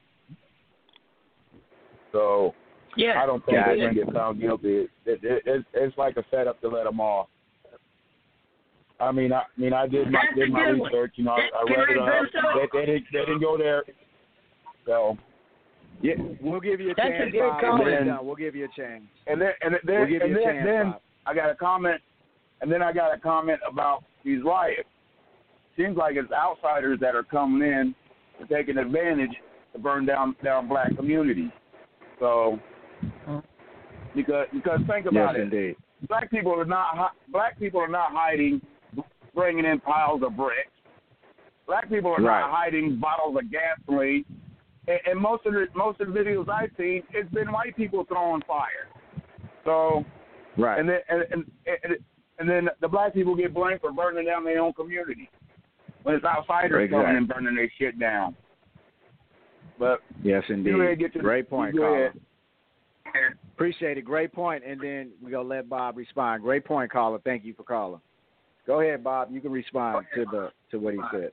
So yeah, I don't think yeah, they're yeah. going to get found guilty. It, it, it, it's like a setup to let them off. I mean, I, I mean, I did my did my research. You know, I, I read it up. They, they didn't they didn't go there. So yeah, we'll give you a That's chance. a good Bob. comment. And then, we'll give you a chance. And then and then, We'll give and you a then, chance, then Bob. I got a comment, and then I got a comment about these riots. Seems like it's outsiders that are coming in and taking advantage to burn down down black communities. So because because think about yes, it, indeed. black people are not black people are not hiding, bringing in piles of bricks. Black people are Right. not hiding bottles of gasoline. And, and most of the most of the videos I've seen, it's been white people throwing fire. So Right. and then and and, and and then the black people get blamed for burning down their own community when it's outsiders Exactly. coming and burning their shit down. But Yes, you indeed. go ahead and get to Great point, you go caller. ahead. Appreciate it. Great point. And then we're going to let Bob respond. Great point, caller. Thank you for calling. Go ahead, Bob. You can respond to the to what he said.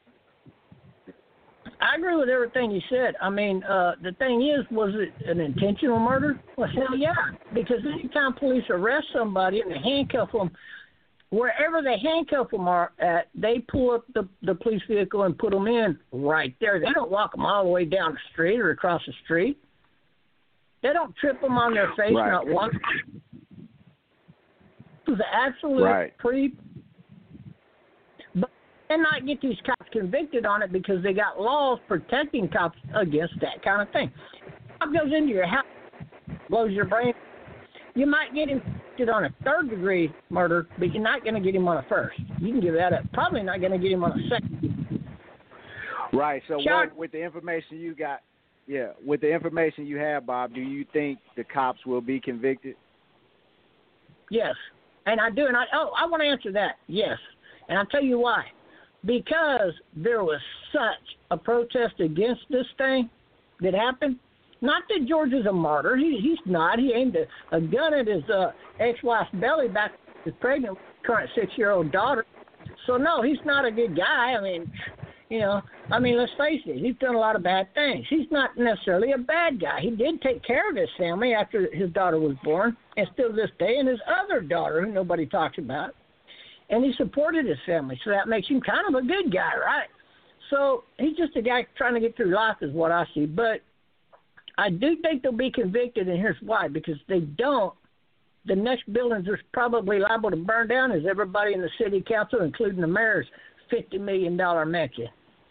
I agree with everything you said. I mean, uh, the thing is, was it an intentional murder? Well, hell yeah. Because anytime police arrest somebody and they handcuff them, wherever they handcuff them are at, they pull up the, the police vehicle and put them in right there. They don't walk them all the way down the street or across the street. They don't trip them on their face, Right. not once. It was an absolute Right. pre. But they not get these cops convicted on it because they got laws protecting cops against that kind of thing. Cop goes into your house, blows your brain. You might get him convicted on a third degree murder, but you're not going to get him on a first. You can give that up. Probably not going to get him on a second. Right. So Chuck. what, with the information you got, yeah, with the information you have, Bob, do you think the cops will be convicted? Yes, and I do. And I oh, I want to answer that. Yes, and I'll tell you why. Because there was such a protest against this thing that happened. Not that George is a martyr. He, he's not. He aimed a, a gun at his uh, ex-wife's belly back when he was pregnant with his current six-year-old daughter. So, no, he's not a good guy. I mean, you know, I mean, let's face it. He's done a lot of bad things. He's not necessarily a bad guy. He did take care of his family after his daughter was born, and still to this day, and his other daughter, who nobody talks about. And he supported his family, so that makes him kind of a good guy, right? So he's just a guy trying to get through life is what I see. But I do think they'll be convicted, and here's why. Because if they don't, the next buildings are probably liable to burn down is everybody in the city council, including the mayor's fifty million dollars mansion.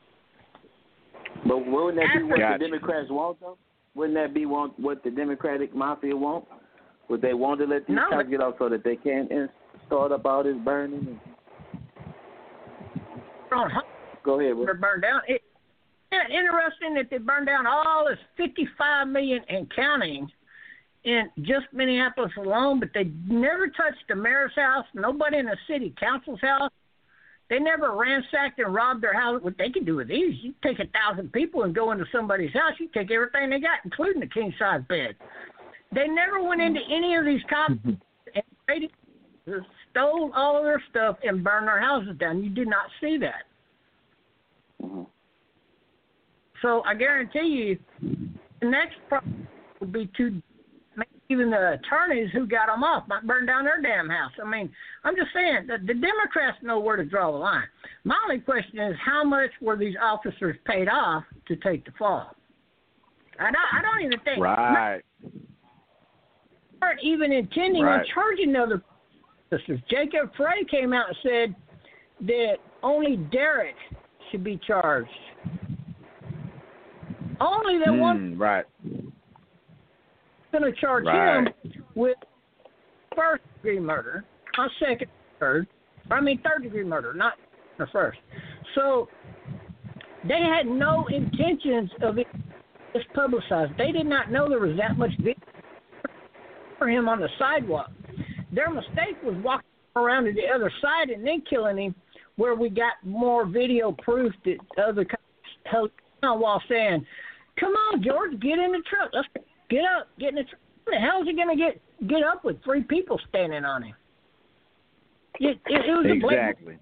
But wouldn't that be what Gotcha. the Democrats want, though? Wouldn't that be want, what the Democratic mafia want? Would they want to let these No. cops get off so that they can in- start up all this burning? And... Go ahead. They're Will. burned down. It, Isn't it interesting that they burned down all this fifty-five million and counting in just Minneapolis alone, but they never touched the mayor's house, nobody in the city council's house. They never ransacked and robbed their house. What they can do with these, you take a thousand people and go into somebody's house, you take everything they got, including the king-size bed. They never went into any of these cops and raided, stole all of their stuff and burned their houses down. You do not see that. Mm-hmm. So I guarantee you, the next problem will be to even the attorneys who got them off might burn down their damn house. I mean, I'm just saying that the Democrats know where to draw the line. My only question is, how much were these officers paid off to take the fall? I don't, I don't even think. Right. Weren't even intending right. on charging other officers. Jacob Frey came out and said that only Derek should be charged. Only that mm, one. Right. Going to charge right. him with first degree murder, not second, third. I mean third degree murder, not the first. So they had no intentions of it being publicized. They did not know there was that much video for him on the sidewalk. Their mistake was walking around to the other side and then killing him, where we got more video proof that other cops held on while saying, "Come on, George, get in the truck. Let's get up, get in the truck." How the hell is he going to get get up with three people standing on him? It, it, it was exactly.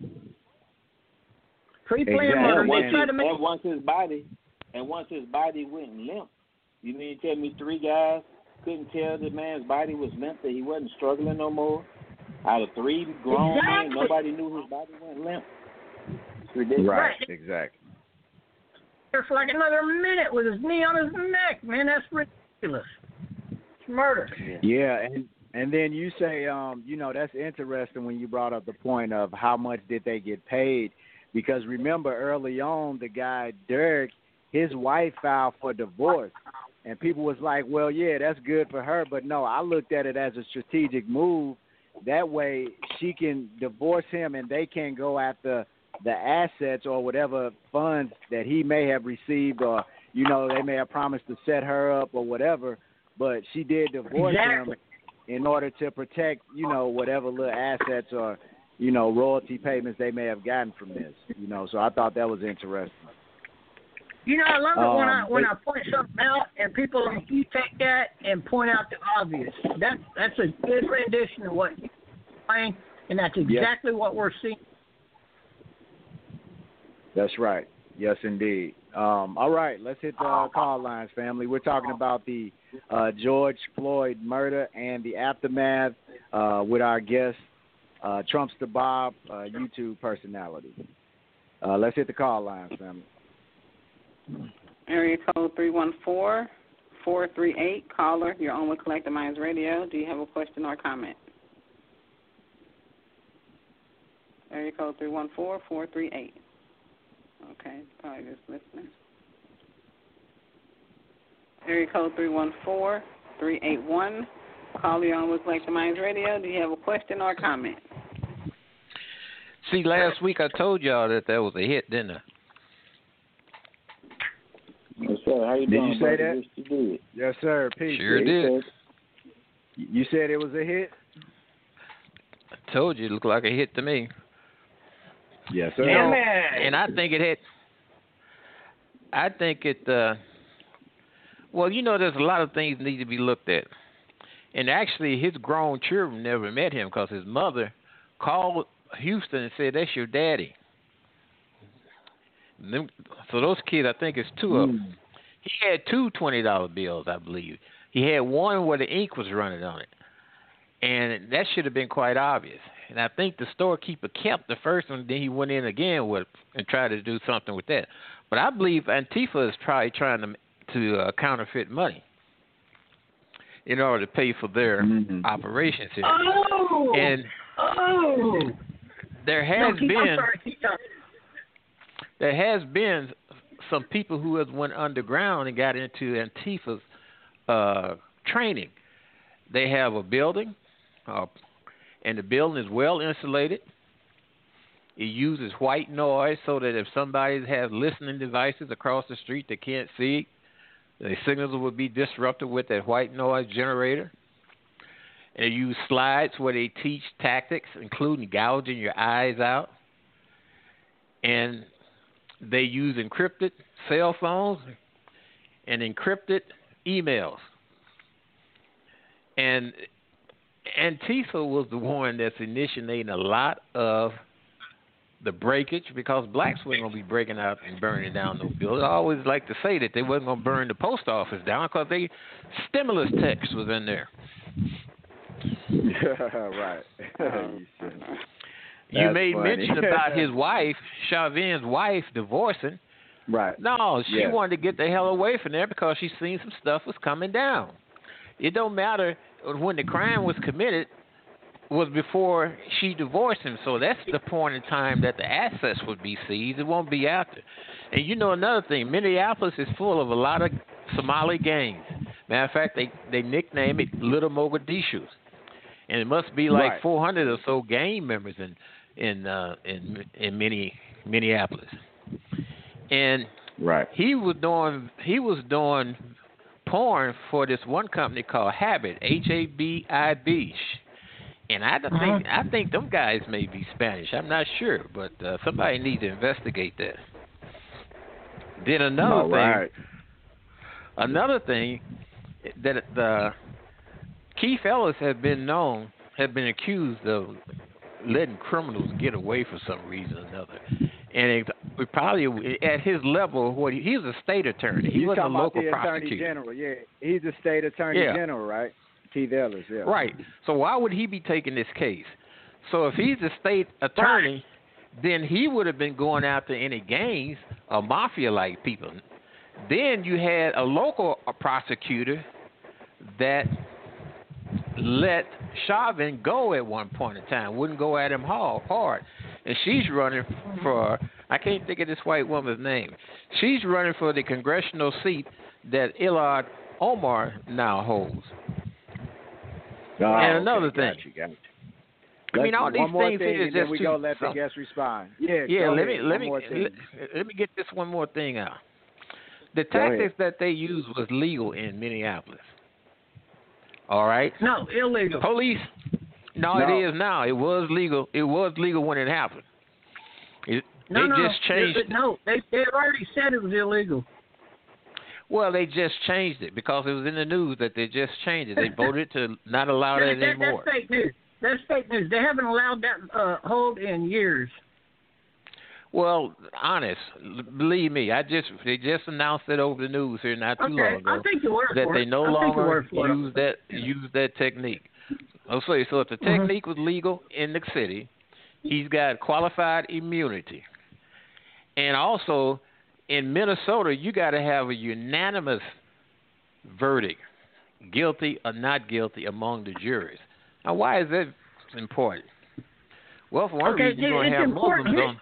a pre-planned exactly. murder. And They once, tried his, to make and once his body, and once his body went limp, you mean to tell me three guys couldn't tell the man's body was limp, that he wasn't struggling no more? Out of three grown exactly. men, nobody knew his body went limp. It's ridiculous. Right. Right. Exactly. There for like another minute with his knee on his neck. Man, that's ridiculous. It's murder. Yeah, and and then you say, um, you know, that's interesting when you brought up the point of how much did they get paid, because remember early on the guy Derek, his wife filed for divorce, and people was like, well, yeah, that's good for her, but no, I looked at it as a strategic move. That way she can divorce him and they can go after the assets or whatever funds that he may have received, or, you know, they may have promised to set her up or whatever, but she did divorce exactly. him in order to protect, you know, whatever little assets or, you know, royalty payments they may have gotten from this, you know, so I thought that was interesting. You know, I love it when I Um, when but- I point something out and people like you take that and point out the obvious. That that's a good rendition of what you're saying, and that's exactly what we're seeing. That's right. Yes, indeed. Um, all right, let's hit the uh, call lines, family. We're talking about the uh, George Floyd murder and the aftermath uh, with our guest, uh, Trumpster Bob, uh, YouTube personality. Uh, let's hit the call lines, family. Area code three one four, four three eight. Caller, you're on with Collective Minds Radio. Do you have a question or comment? Area code three one four, four three eight. Okay, probably just listening. Area code three one four, three eight one. Caller, you're on with Collective Minds Radio. Do you have a question or comment? See, last week I told y'all that that was a hit, didn't I? Yes, sir. How you Did doing, you say brother? that? Yes, you did. Yes, sir. Peace. Sure He did. said- You said it was a hit? I told you it looked like a hit to me. Yes, sir. You know, Amen. and I think it had. I think it. Uh, well, you know, there's a lot of things need to be looked at, and actually, his grown children never met him because his mother called Houston and said, "That's your daddy." And them, so those kids, I think it's two of them. He had two twenty dollar bills, I believe. He had one where the ink was running on it, and that should have been quite obvious. And I think the storekeeper kept the first one, then he went in again with and tried to do something with that. But I believe Antifa is probably trying to to uh, counterfeit money in order to pay for their Mhm. operations here. Oh, And oh. there has no, keep, I'm been sorry, keep talking. there has been some people who have went underground and got into Antifa's uh, training. They have a building, uh, and the building is well insulated. It uses white noise so that if somebody has listening devices across the street that can't see, the signals will be disrupted with that white noise generator. And they use slides where they teach tactics, including gouging your eyes out. And they use encrypted cell phones and encrypted emails. And Antifa was the one that's initiating a lot of the breakage because blacks weren't going to be breaking out and burning down those buildings. I always like to say that they wasn't going to burn the post office down because they stimulus text was in there. Right. Um, you made funny. mention about his wife, Chauvin's wife, divorcing. Right. No, she yeah. wanted to get the hell away from there because she seen some stuff was coming down. It don't matter when the crime was committed was before she divorced him. So that's the point in time that the assets would be seized. It won't be after. And you know another thing, Minneapolis is full of a lot of Somali gangs. Matter of fact, they, they nickname it Little Mogadishu. And it must be like right. four hundred or so gang members in in uh, in in many, Minneapolis. And right. he was doing he was doing porn for this one company called Habit, H A B I B. And I don't think I think them guys may be Spanish. I'm not sure, but uh, somebody needs to investigate that. Then another All thing, right. another thing that the Keith Ellis had been known, had been accused of letting criminals get away for some reason or another. And it, it probably at his level, what he, he's a state attorney. He You're wasn't a talking about local the prosecutor. Attorney General, yeah. He's a state attorney yeah. general, right? Keith Ellis, yeah. Right. So why would he be taking this case? So if he's a state attorney, then he would have been going after any gangs or mafia-like people. Then you had a local prosecutor that let Chauvin go at one point in time, wouldn't go at him hard. And she's running for, I can't think of this white woman's name. She's running for the congressional seat that Ilhan Omar now holds. Oh, and another okay, thing. Got you, got you. I mean, all these one more things thing, here is and then just we too, gonna let so, the guests respond. Yeah, yeah. go Let ahead. me let one me more let, let me get this one more thing out. The Go tactics ahead. that they used was legal in Minneapolis. All right. No, illegal. Police. No, No. it is now. It was legal. It was legal when it happened. It, No, they no, just changed it, it. no. They they already said it was illegal. Well, they just changed it because it was in the news that they just changed it. They voted to not allow that, that, that anymore. That's fake news. That's fake news. They haven't allowed that uh, hold in years. Well, honest, believe me, I just they just announced it over the news here not too Okay, long ago I'll take your word that for they it. no I'll take your longer word for it. use that use that technique. Okay, so if the Mhm. technique was legal in the city, he's got qualified immunity, and also in Minnesota, you got to have a unanimous verdict, guilty or not guilty, among the juries. Now, why is that important? Well, for one Okay, reason, you're going it's to have important. Muslims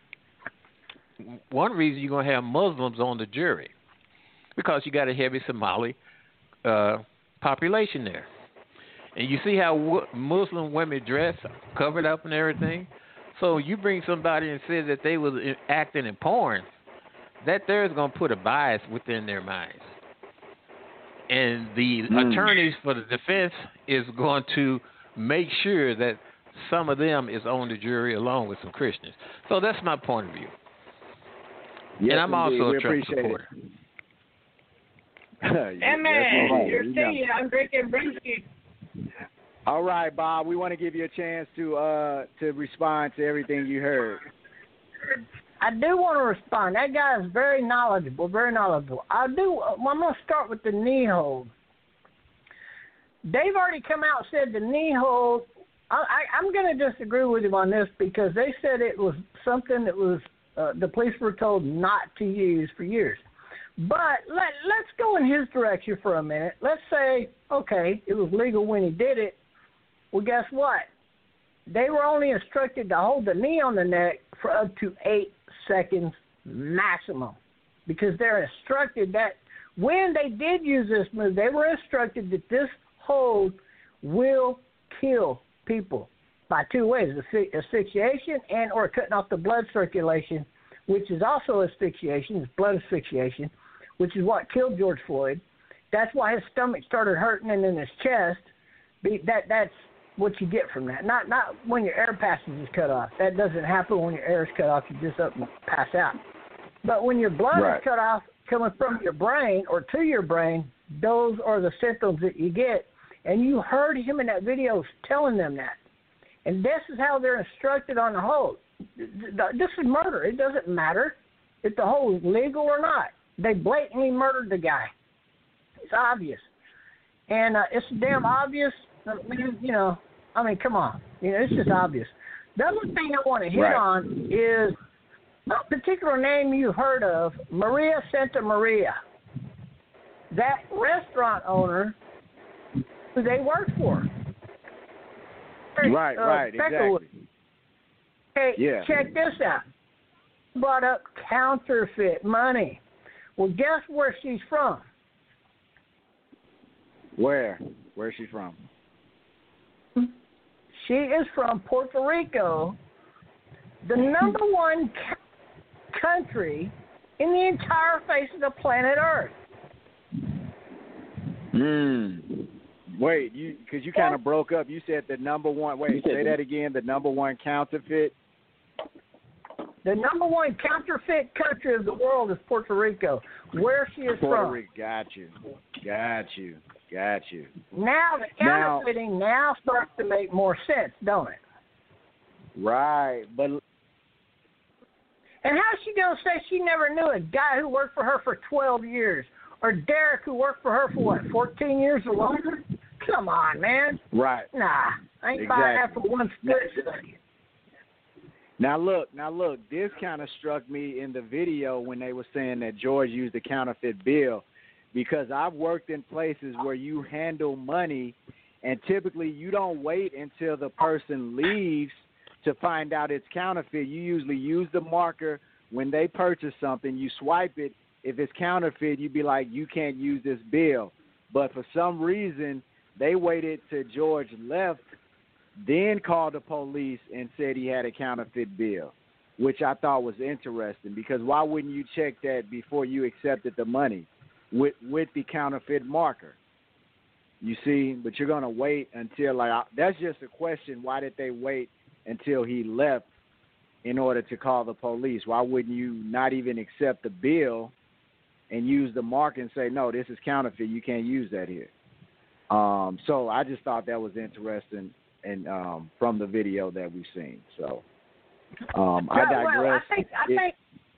on. One reason you're going to have Muslims on the jury because you got a heavy Somali uh, population there. And you see how w- Muslim women dress, covered up and everything. So you bring somebody and say that they was in, acting in porn, that there is going to put a bias within their minds. And the Mm. attorneys for the defense is going to make sure that some of them is on the jury along with some Christians. So that's my point of view. Yes, and I'm indeed. also we a Trump appreciate supporter. it. Hey, man, Yes, you're we know. saying I'm drinking brewski. All right, Bob. We want to give you a chance to uh to respond to everything you heard. I do want to respond. That guy is very knowledgeable, very knowledgeable. I do. Well, I'm going to start with the knee hold. They've already come out and said the knee hold. I, I, I'm going to disagree with him on this because they said it was something that was uh, the police were told not to use for years. But let, let's go in his direction for a minute. Let's say, okay, it was legal when he did it. Well, guess what? They were only instructed to hold the knee on the neck for up to eight seconds maximum because they're instructed that when they did use this move, they were instructed that this hold will kill people. by two ways, asphyxiation and or cutting off the blood circulation, which is also asphyxiation, it's blood asphyxiation, which is what killed George Floyd. That's why his stomach started hurting and in his chest. That That's what you get from that. Not not when your air passage is cut off. That doesn't happen when your air is cut off. You just up and pass out. But when your blood right. is cut off coming from your brain or to your brain, those are the symptoms that you get. And you heard him in that video telling them that. And this is how they're instructed on the hold. This is murder. It doesn't matter if the hold is legal or not. They blatantly murdered the guy. It's obvious. And uh, it's damn obvious. I mean, you know, I mean, come on. You know, it's just obvious. The other thing I want to hit right. on is a particular name you've heard of, Maria Santa Maria. That restaurant owner who they work for. Right, uh, right, Peckerwood. exactly. Hey, yeah. check this out. Brought up counterfeit money. Well, guess where she's from? Where? Where's she from? She is from Puerto Rico, the number one ca- country in the entire face of the planet Earth. Hmm. Wait, you because you kind of broke up. You said the number one. Wait, say that again. The number one counterfeit. The number one counterfeit country of the world is Puerto Rico, where she is Puerto from. Rico. Got you. Got you. Got you. Now the counterfeiting now, now starts to make more sense, don't it? Right, but and how's she gonna say she never knew a guy who worked for her for twelve years, or Derek who worked for her for what, fourteen years or longer? Come on, man. Right. Nah, I ain't exactly. buying that for one split second. Now look, now look. This kind of struck me in the video when they were saying that George used a counterfeit bill, because I've worked in places where you handle money, and typically you don't wait until the person leaves to find out it's counterfeit. You usually use the marker when they purchase something. You swipe it. If it's counterfeit, you'd be like, you can't use this bill. But for some reason, they waited till George left, then called the police and said he had a counterfeit bill, which I thought was interesting, because why wouldn't you check that before you accepted the money with with the counterfeit marker? You see, but you're going to wait until, like, that's just a question. Why did they wait until he left in order to call the police? Why wouldn't you not even accept the bill and use the marker and say, no, this is counterfeit, you can't use that here? Um, so I just thought that was interesting, and um, from the video that we've seen. So um, I digress. Well, I think, I it, think,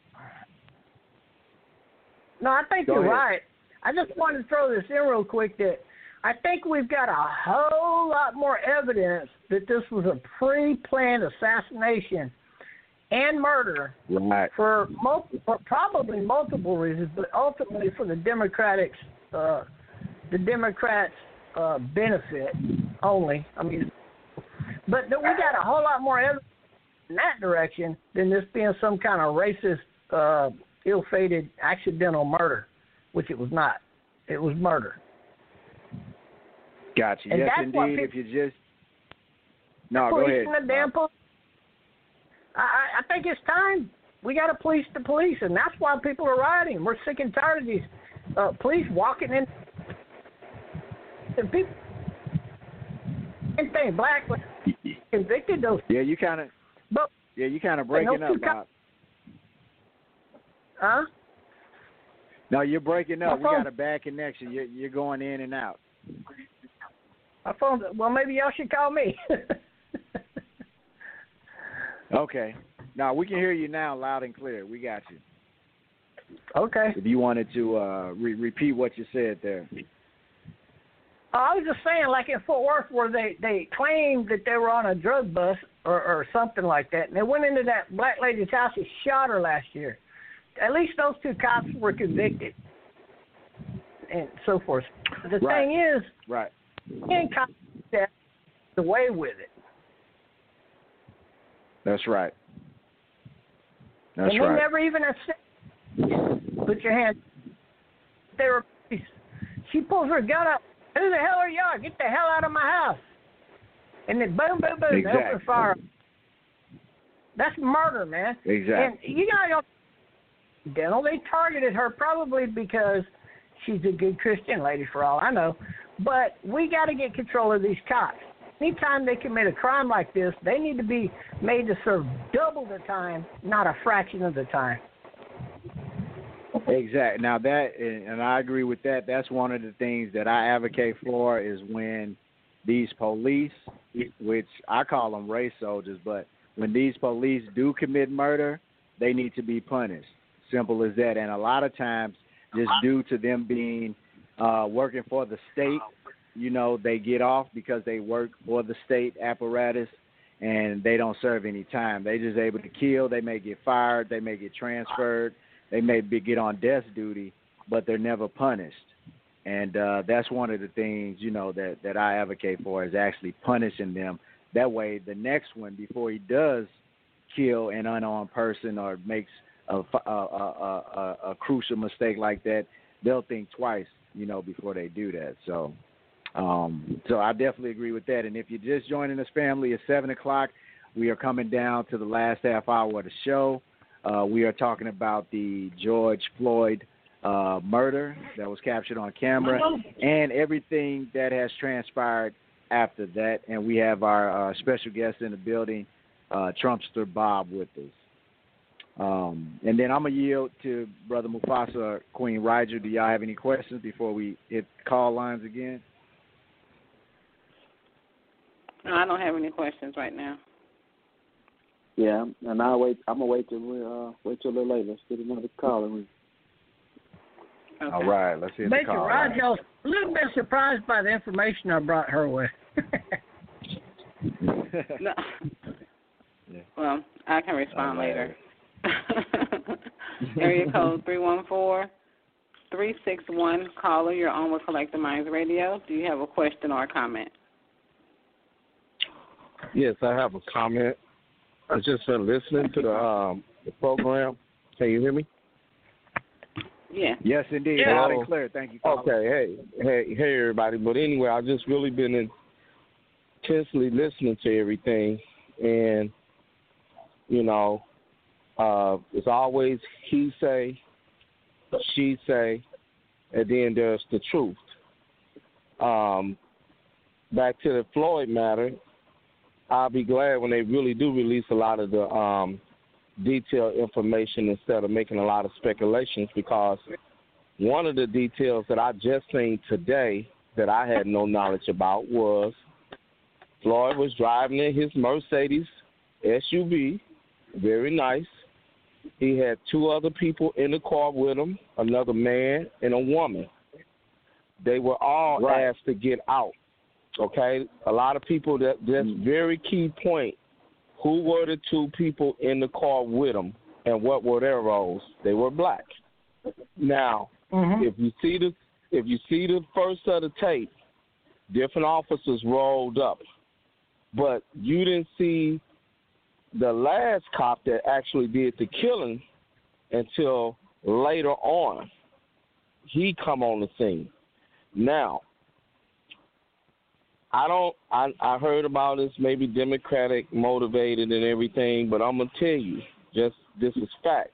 no, I think you're ahead. right. I just wanted to throw this in real quick that I think we've got a whole lot more evidence that this was a pre-planned assassination and murder right. for, multi- for probably multiple reasons, but ultimately for the Democrats, uh, the Democrats' uh, benefit only. I mean, but we got a whole lot more evidence in that direction than this being some kind of racist, uh, ill-fated, accidental murder, which it was not. It was murder. Gotcha. And yes, that's what indeed. people, if you just no, go ahead. The damn police. I, I think it's time we got to police the police, and that's why people are rioting. We're sick and tired of these uh, police walking in. And people, same thing. Black convicted those. Yeah, you kind of. But yeah, you kind of breaking up, Bob. Huh? No, you're breaking up. My We phone. got a bad connection. You're, you're going in and out. My phone. Well, maybe y'all should call me. Okay. No, we can hear you now, loud and clear. We got you. Okay. If you wanted to uh, re- repeat what you said there. I was just saying, like in Fort Worth, where they, they claimed that they were on a drug bus or, or something like that, and they went into that black lady's house and shot her last year. At least those two cops were convicted and so forth. The Right. thing is, right. and cops get away with it. That's right. That's and right. they never even said, put your hand. They were. She pulls her gun out. Who the hell are y'all? Get the hell out of my house. and then boom, boom, boom, Exactly. they open fire. That's murder, man. Exactly. And you gotta go, Dental, they targeted her probably because she's a good Christian lady, for all I know. But we got to get control of these cops. Anytime they commit a crime like this, they need to be made to serve double the time, not a fraction of the time. Exactly. Now that, and I agree with that. That's one of the things that I advocate for is when these police, which I call them race soldiers, but when these police do commit murder, they need to be punished. Simple as that. And a lot of times, just due to them being uh, working for the state, you know, they get off because they work for the state apparatus and they don't serve any time. They just able to kill. They may get fired. They may get transferred. They may be, get on death duty, but they're never punished. And uh, that's one of the things, you know, that, that I advocate for is actually punishing them. That way the next one, before he does kill an unarmed person or makes a, a, a, a, a crucial mistake like that, they'll think twice, you know, before they do that. So um, so I definitely agree with that. And if you're just joining us, family, at seven o'clock, we are coming down to the last half hour of the show. Uh, we are talking about the George Floyd uh, murder that was captured on camera and everything that has transpired after that. And we have our uh, special guest in the building, uh, Trumpster Bob, with us. Um, and then I'm going to yield to Brother Mufasa or Queen Rigel. Do y'all have any questions before we hit call lines again? No, I don't have any questions right now. Yeah, and I'll wait. I'm gonna wait till we uh wait till a little later. Let's get another call. And we... Okay. All right, let's hit Major the call. Rigel's a little bit surprised by the information I brought her with. No. Yeah. Well, I can respond All right. later. Area code three one four, three six one. Caller, you're on with Collective Minds Radio. Do you have a question or a comment? Yes, I have a comment. I've just been listening to the um the program. Can you hear me? Yeah. Yes, indeed. Yeah. Loud and clear. Thank you, caller. Okay. Hey, hey, hey, everybody. But anyway, I've just really been intensely listening to everything, and you know, uh, it's always he say, she say, and then there's the truth. Um, back to the Floyd matter. I'll be glad when they really do release a lot of the um, detailed information instead of making a lot of speculations, because one of the details that I just seen today that I had no knowledge about was Floyd was driving in his Mercedes S U V, very nice. He had two other people in the car with him, another man and a woman. They were all Right. asked to get out. Okay, a lot of people, that that's very key point. Who were the two people in the car with them, and what were their roles? They were black. Now, Mm-hmm. if you see the if you see the first of the tape, different officers rolled up, but you didn't see the last cop that actually did the killing until later on. He come on the scene. Now, I don't. I, I heard about this maybe Democratic motivated and everything, but I'm gonna tell you, just this is facts.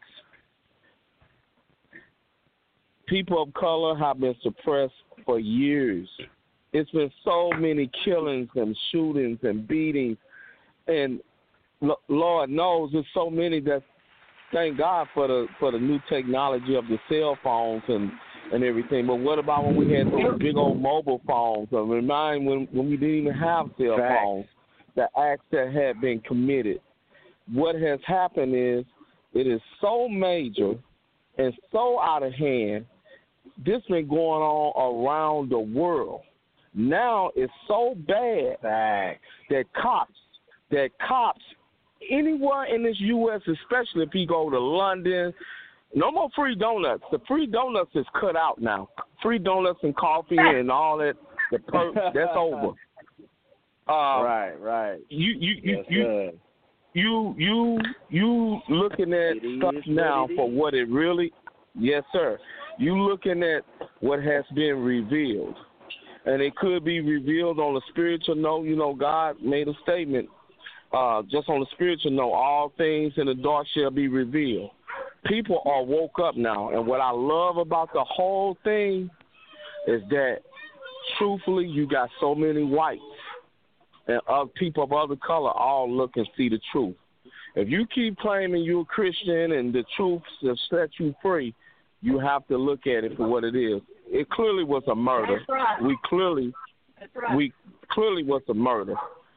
People of color have been suppressed for years. It's been so many killings and shootings and beatings, and L- Lord knows there's so many that. Thank God for the for the new technology of the cell phones and. and everything, but what about when we had those big old mobile phones? I remind when when we didn't even have cell Facts. phones, the acts that had been committed. What has happened is it is so major and so out of hand. This been going on around the world. Now it's so bad Facts. that cops that cops anywhere in this U S, especially if you go to London. No more free donuts. The free donuts is cut out now. Free donuts and coffee and all that. The perks, that's over. Uh, right, right. You you you Yes, you, sir. you you you looking at It is stuff what now it for is. what it really. Yes, sir. You looking at what has been revealed. and it could be revealed on a spiritual note. You know, God made a statement, uh, just on the spiritual note, all things in the dark shall be revealed. People are woke up now, and what I love about the whole thing is that, truthfully, you got so many whites and other people of other color all look and see the truth. If you keep claiming you're a Christian and the truth will set you free, you have to look at it for what it is. It clearly was a murder. That's right. We clearly, That's right. we clearly was a murder.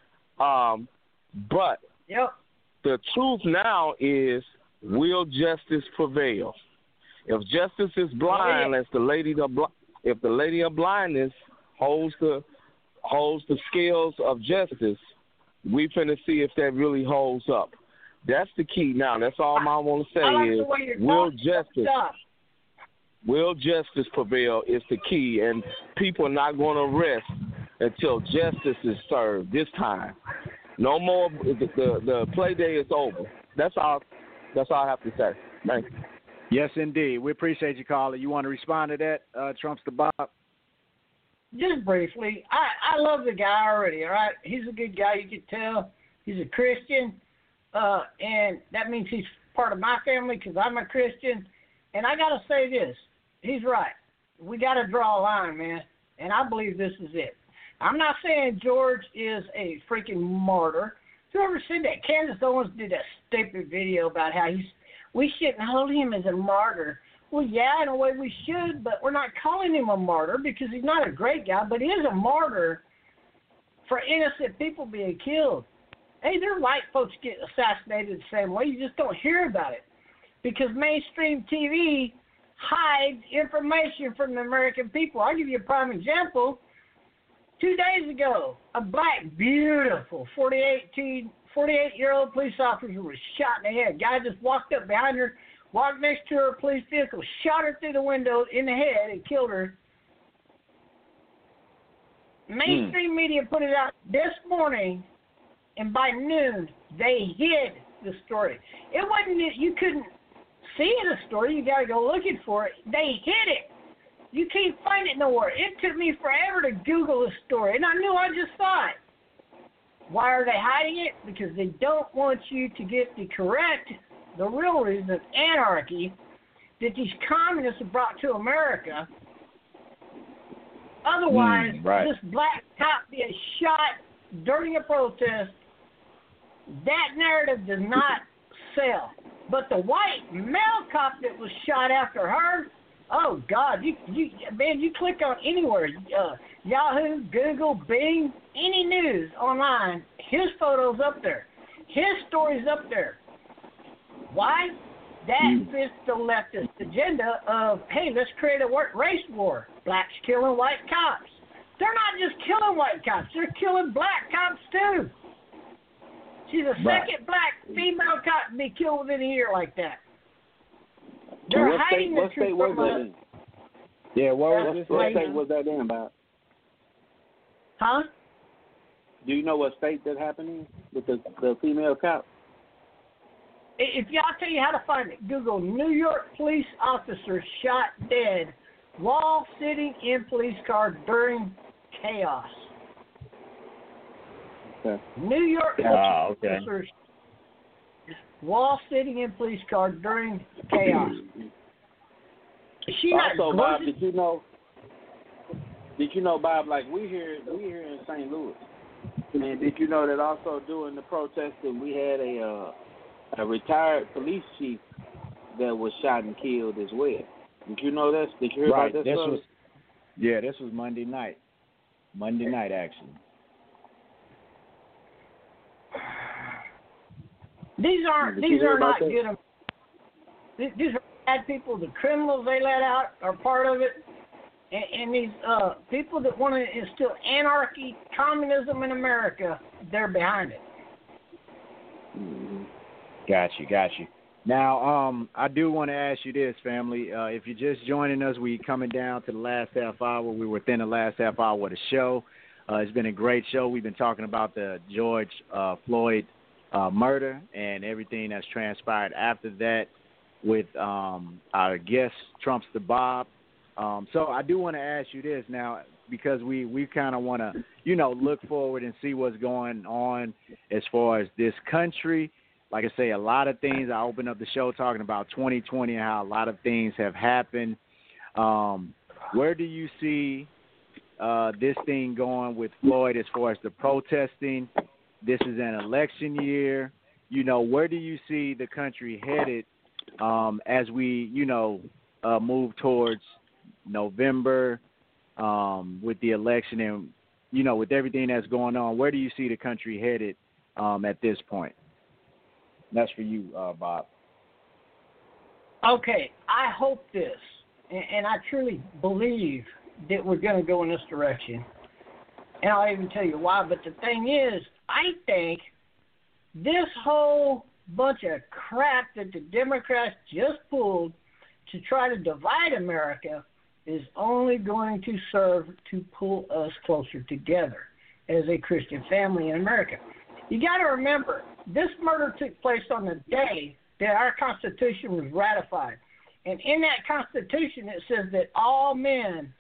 Um, but yep. the truth now is, will justice prevail? If justice is blind, as the lady of bl- if the lady of blindness holds the holds the scales of justice, we finna see if that really holds up. That's the key. Now, that's all I want to say I like is, the way you're will talking. justice Stop. will justice prevail is the key, and people are not going to rest until justice is served this time. No more. The the, the play day is over. That's all. That's all I have to say. Thank you. Yes, indeed. We appreciate you, caller. You want to respond to that, uh, Trump's the Bob? Just briefly, I, I love the guy already, all right? He's a good guy. You can tell he's a Christian, uh, and that means he's part of my family because I'm a Christian. And I got to say this. He's right. We got to draw a line, man, and I believe this is it. I'm not saying George is a freaking martyr. Whoever said that? Candace Owens did that stupid video about how he's we shouldn't hold him as a martyr. Well, yeah, in a way we should, but we're not calling him a martyr because he's not a great guy, but he is a martyr for innocent people being killed. Hey, there are white folks get assassinated the same way. You just don't hear about it because mainstream T V hides information from the American people. I'll give you a prime example. Two days ago, a black, beautiful forty-eight-year-old police officer was shot in the head. Guy just walked up behind her, walked next to her police vehicle, shot her through the window in the head and killed her. Mainstream mm. media put it out this morning, and by noon, they hid the story. It wasn't that you couldn't see the story. You got to go looking for it. They hid it. You can't find it nowhere. It took me forever to Google the story, and I knew I just saw it. Why are they hiding it? Because they don't want you to get the correct, the real reason of anarchy that these communists have brought to America. Otherwise, mm, right. this black cop being shot during a protest, that narrative does not sell. But the white male cop that was shot after her, oh, God, you, you man, you click on anywhere, uh, Yahoo, Google, Bing, any news online, his photo's up there. His story's up there. Why? That fits the leftist agenda of, hey, let's create a race war. Blacks killing white cops. They're not just killing white cops. They're killing black cops, too. She's the Right. second black female cop to be killed within a year like that. They're what hiding state, the what truth state was from that us. in? Yeah, what was That's this? What right. state was that in, Bob? Huh? Do you know what state that happened in with the, the female cop? If y'all tell you how to find it, Google New York police officer shot dead while sitting in police car during chaos. Okay. New York police Oh, okay. officer while sitting in police car during chaos. Is she not Also, Bob, gorgeous? did you know? Did you know, Bob? Like we here, we here in Saint Louis, and did you know that also during the protesting we had a uh, a retired police chief that was shot and killed as well. Did you know this? Did you hear Right. about this? This story? was, yeah, this was Monday night. Monday night, actually. These aren't. Did you These hear are about not that? good. These- These are bad people. The criminals they let out are part of it, and, and these uh, people that want to instill anarchy, communism in America, they're behind it. Got you, got you. Now, um, I do want to ask you this, family. Uh, if you're just joining us, we coming down to the last half hour. We were within the last half hour of the show. Uh, it's been a great show. We've been talking about the George uh, Floyd uh, murder and everything that's transpired after that with um, our guest, Trump's the Bob. Um, so I do want to ask you this. Now, because we, we kind of want to, you know, look forward and see what's going on as far as this country. Like I say, a lot of things. I opened up the show talking about twenty twenty and how a lot of things have happened. Um, where do you see uh, this thing going with Floyd as far as the protesting? This is an election year. You know, where do you see the country headed um, as we, you know, uh, move towards November um, with the election and, you know, with everything that's going on? Where do you see the country headed um, at this point? That's for you, uh, Bob. Okay, I hope this, and, and I truly believe that we're going to go in this direction. And I'll even tell you why. But the thing is, I think this whole bunch of crap that the Democrats just pulled to try to divide America is only going to serve to pull us closer together as a Christian family in America. You got to remember, this murder took place on the day that our Constitution was ratified. And in that Constitution, it says that all men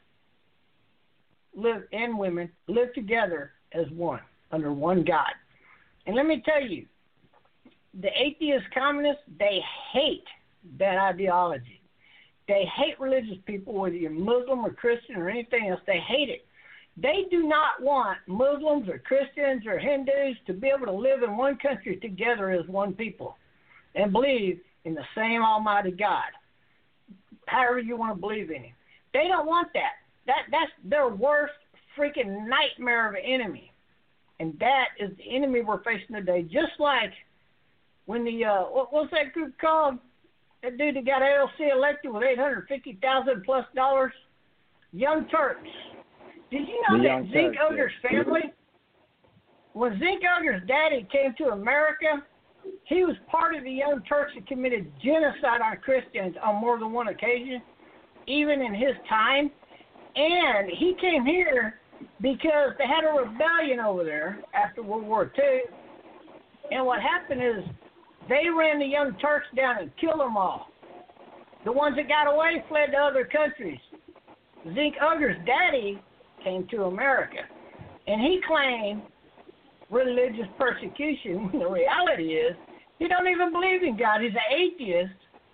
live and women live together as one, under one God. And let me tell you, the atheist communists, they hate that ideology. They hate religious people, whether you're Muslim or Christian or anything else. They hate it. They do not want Muslims or Christians or Hindus to be able to live in one country together as one people and believe in the same Almighty God, however you want to believe in Him. They don't want that. That that's their worst freaking nightmare of an enemy. And that is the enemy we're facing today. Just like when the, uh, what was that group called? That dude that got A L C elected with eight hundred fifty thousand plus dollars? Young Turks. Did you know the that Zeke Ogre's yeah. family, when Zeke Ogre's daddy came to America, he was part of the Young Turks that committed genocide on Christians on more than one occasion, even in his time. And he came here because they had a rebellion over there after World War Two. And what happened is they ran the Young Turks down and killed them all. The ones that got away fled to other countries. Zeke Ogre's daddy came to America, and he claimed religious persecution when the reality is he don't even believe in God. He's an atheist.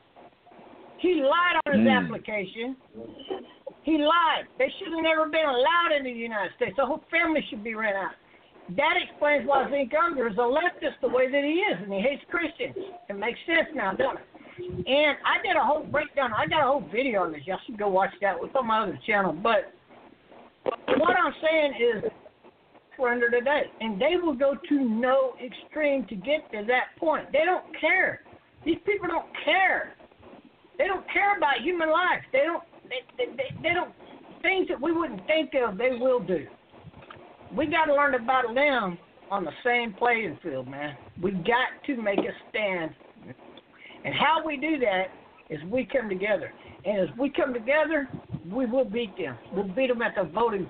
He lied on his mm. application. He lied. They should have never been allowed into the United States. The whole family should be ran out. That explains why Zeke Ogre is a leftist the way that he is, and he hates Christians. It makes sense now, doesn't it? And I did a whole breakdown. I got a whole video on this. Y'all should go watch that with on my other channel. But what I'm saying is we're under today, and they will go to no extreme to get to that point. They don't care. These people don't care. They don't care about human life. They don't. They, they, they don't. Things that we wouldn't think of, they will do. We got to learn to battle them on the same playing field, man. We got to make a stand. And how we do that is we come together. And as we come together, we will beat them. We'll beat them at the voting.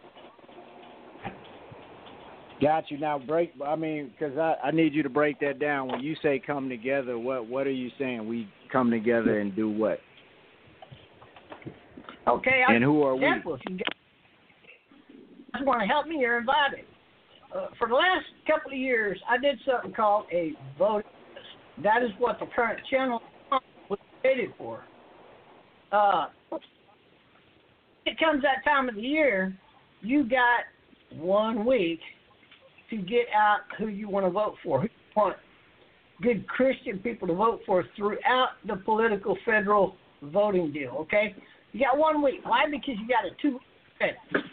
Got you. Now, break. I mean, because I, I need you to break that down. When you say come together, what what are you saying? We come together and do what? Okay. And who are we? If you guys want to help me, you're invited. Uh, for the last couple of years, I did something called a voting list. That is what the current channel was created for. Uh, it comes that time of the year, you got one week to get out who you want to vote for, who you want good Christian people to vote for throughout the political federal voting deal, okay? You got one week. Why? Because you got a two-week set.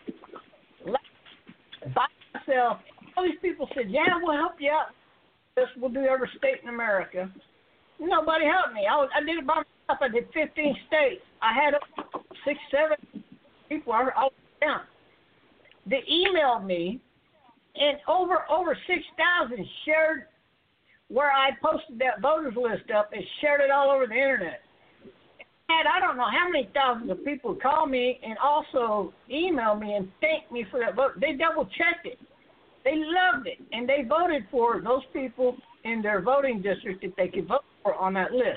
By myself, all these people said, yeah, we'll help you out. This we'll do every state in America. Nobody helped me. I, was, I did it by myself. I did fifteen states. I had six, seven people all down. They emailed me, and over over six thousand shared where I posted that voters list up and shared it all over the internet. And I don't know how many thousands of people call me and also email me and thank me for that vote. They double checked it. They loved it, and they voted for those people in their voting district that they could vote for on that list.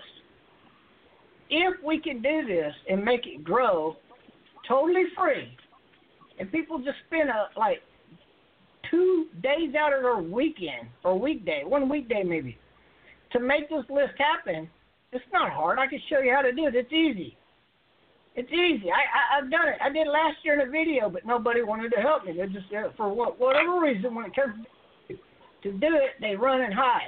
If we can do this and make it grow totally free, and people just spend a, like two days out of their weekend or weekday, one weekday maybe, to make this list happen. It's not hard. I can show you how to do it. It's easy. It's easy. I, I I've done it. I did it last year in a video, but nobody wanted to help me. They just uh, for what, whatever reason, when it comes to do it, they run and hide.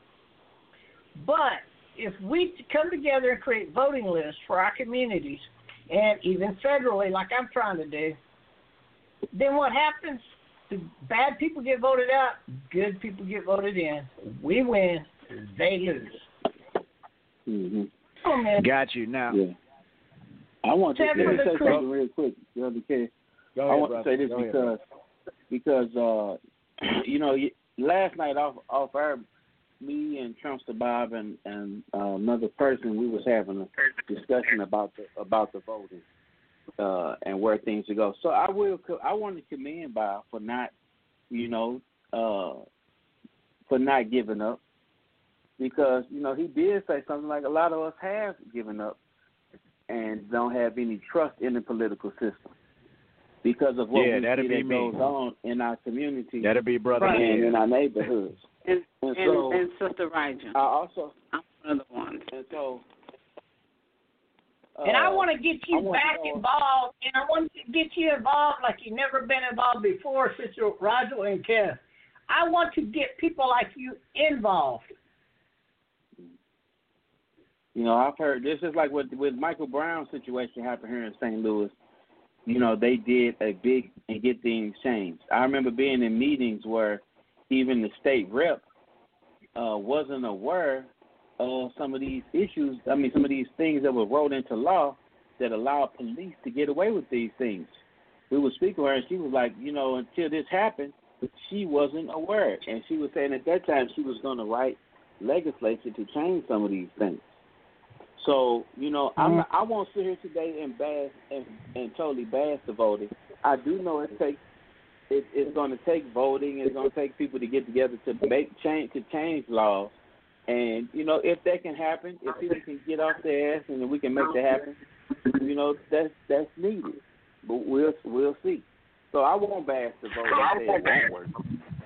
But if we come together and create voting lists for our communities, and even federally, like I'm trying to do, then what happens? The bad people get voted out, good people get voted in. We win, they lose. Mm-hmm. Oh, man. Got you now. Yeah. I want to, let me say Creek. something real quick, Brother K. Go I ahead, want brother. to say this Go because ahead, because uh, you know last night off off our me and Trumpster Bob and and uh, another person, we was having a discussion about the about the voting uh, and where things should go. So I will I want to commend Bob for not you know uh, for not giving up, because you know he did say something like a lot of us have given up and don't have any trust in the political system because of what Yeah, we that'd see be that me. goes on in our community That'll be brother. Right. and Yeah. in our neighborhoods. And And and, so and Sister Raja, I also I'm one of the ones. and so uh, And I want to get I you want to back know- involved, and I want to get you involved like you've never been involved before, Sister Roger and Kev. I want to get people like you involved. You know, I've heard this is like with with Michael Brown's situation happened here in Saint Louis. You know, they did a big and get things changed. I remember being in meetings where even the state rep uh, wasn't aware of some of these issues. I mean, some of these things that were wrote into law that allowed police to get away with these things. We were speaking with her, and she was like, you know, until this happened, she wasn't aware. And she was saying at that time she was going to write legislation to change some of these things. So, you know, I'm not, I won't sit here today and bash and, and totally bash the voting. I do know it takes it, it's going to take voting. It's going to take people to get together to make change to change laws. And you know, if that can happen, if people can get off their ass and we can make that happen, you know, that's that's needed. But we'll we'll see. So I won't bash the vote and say it won't work.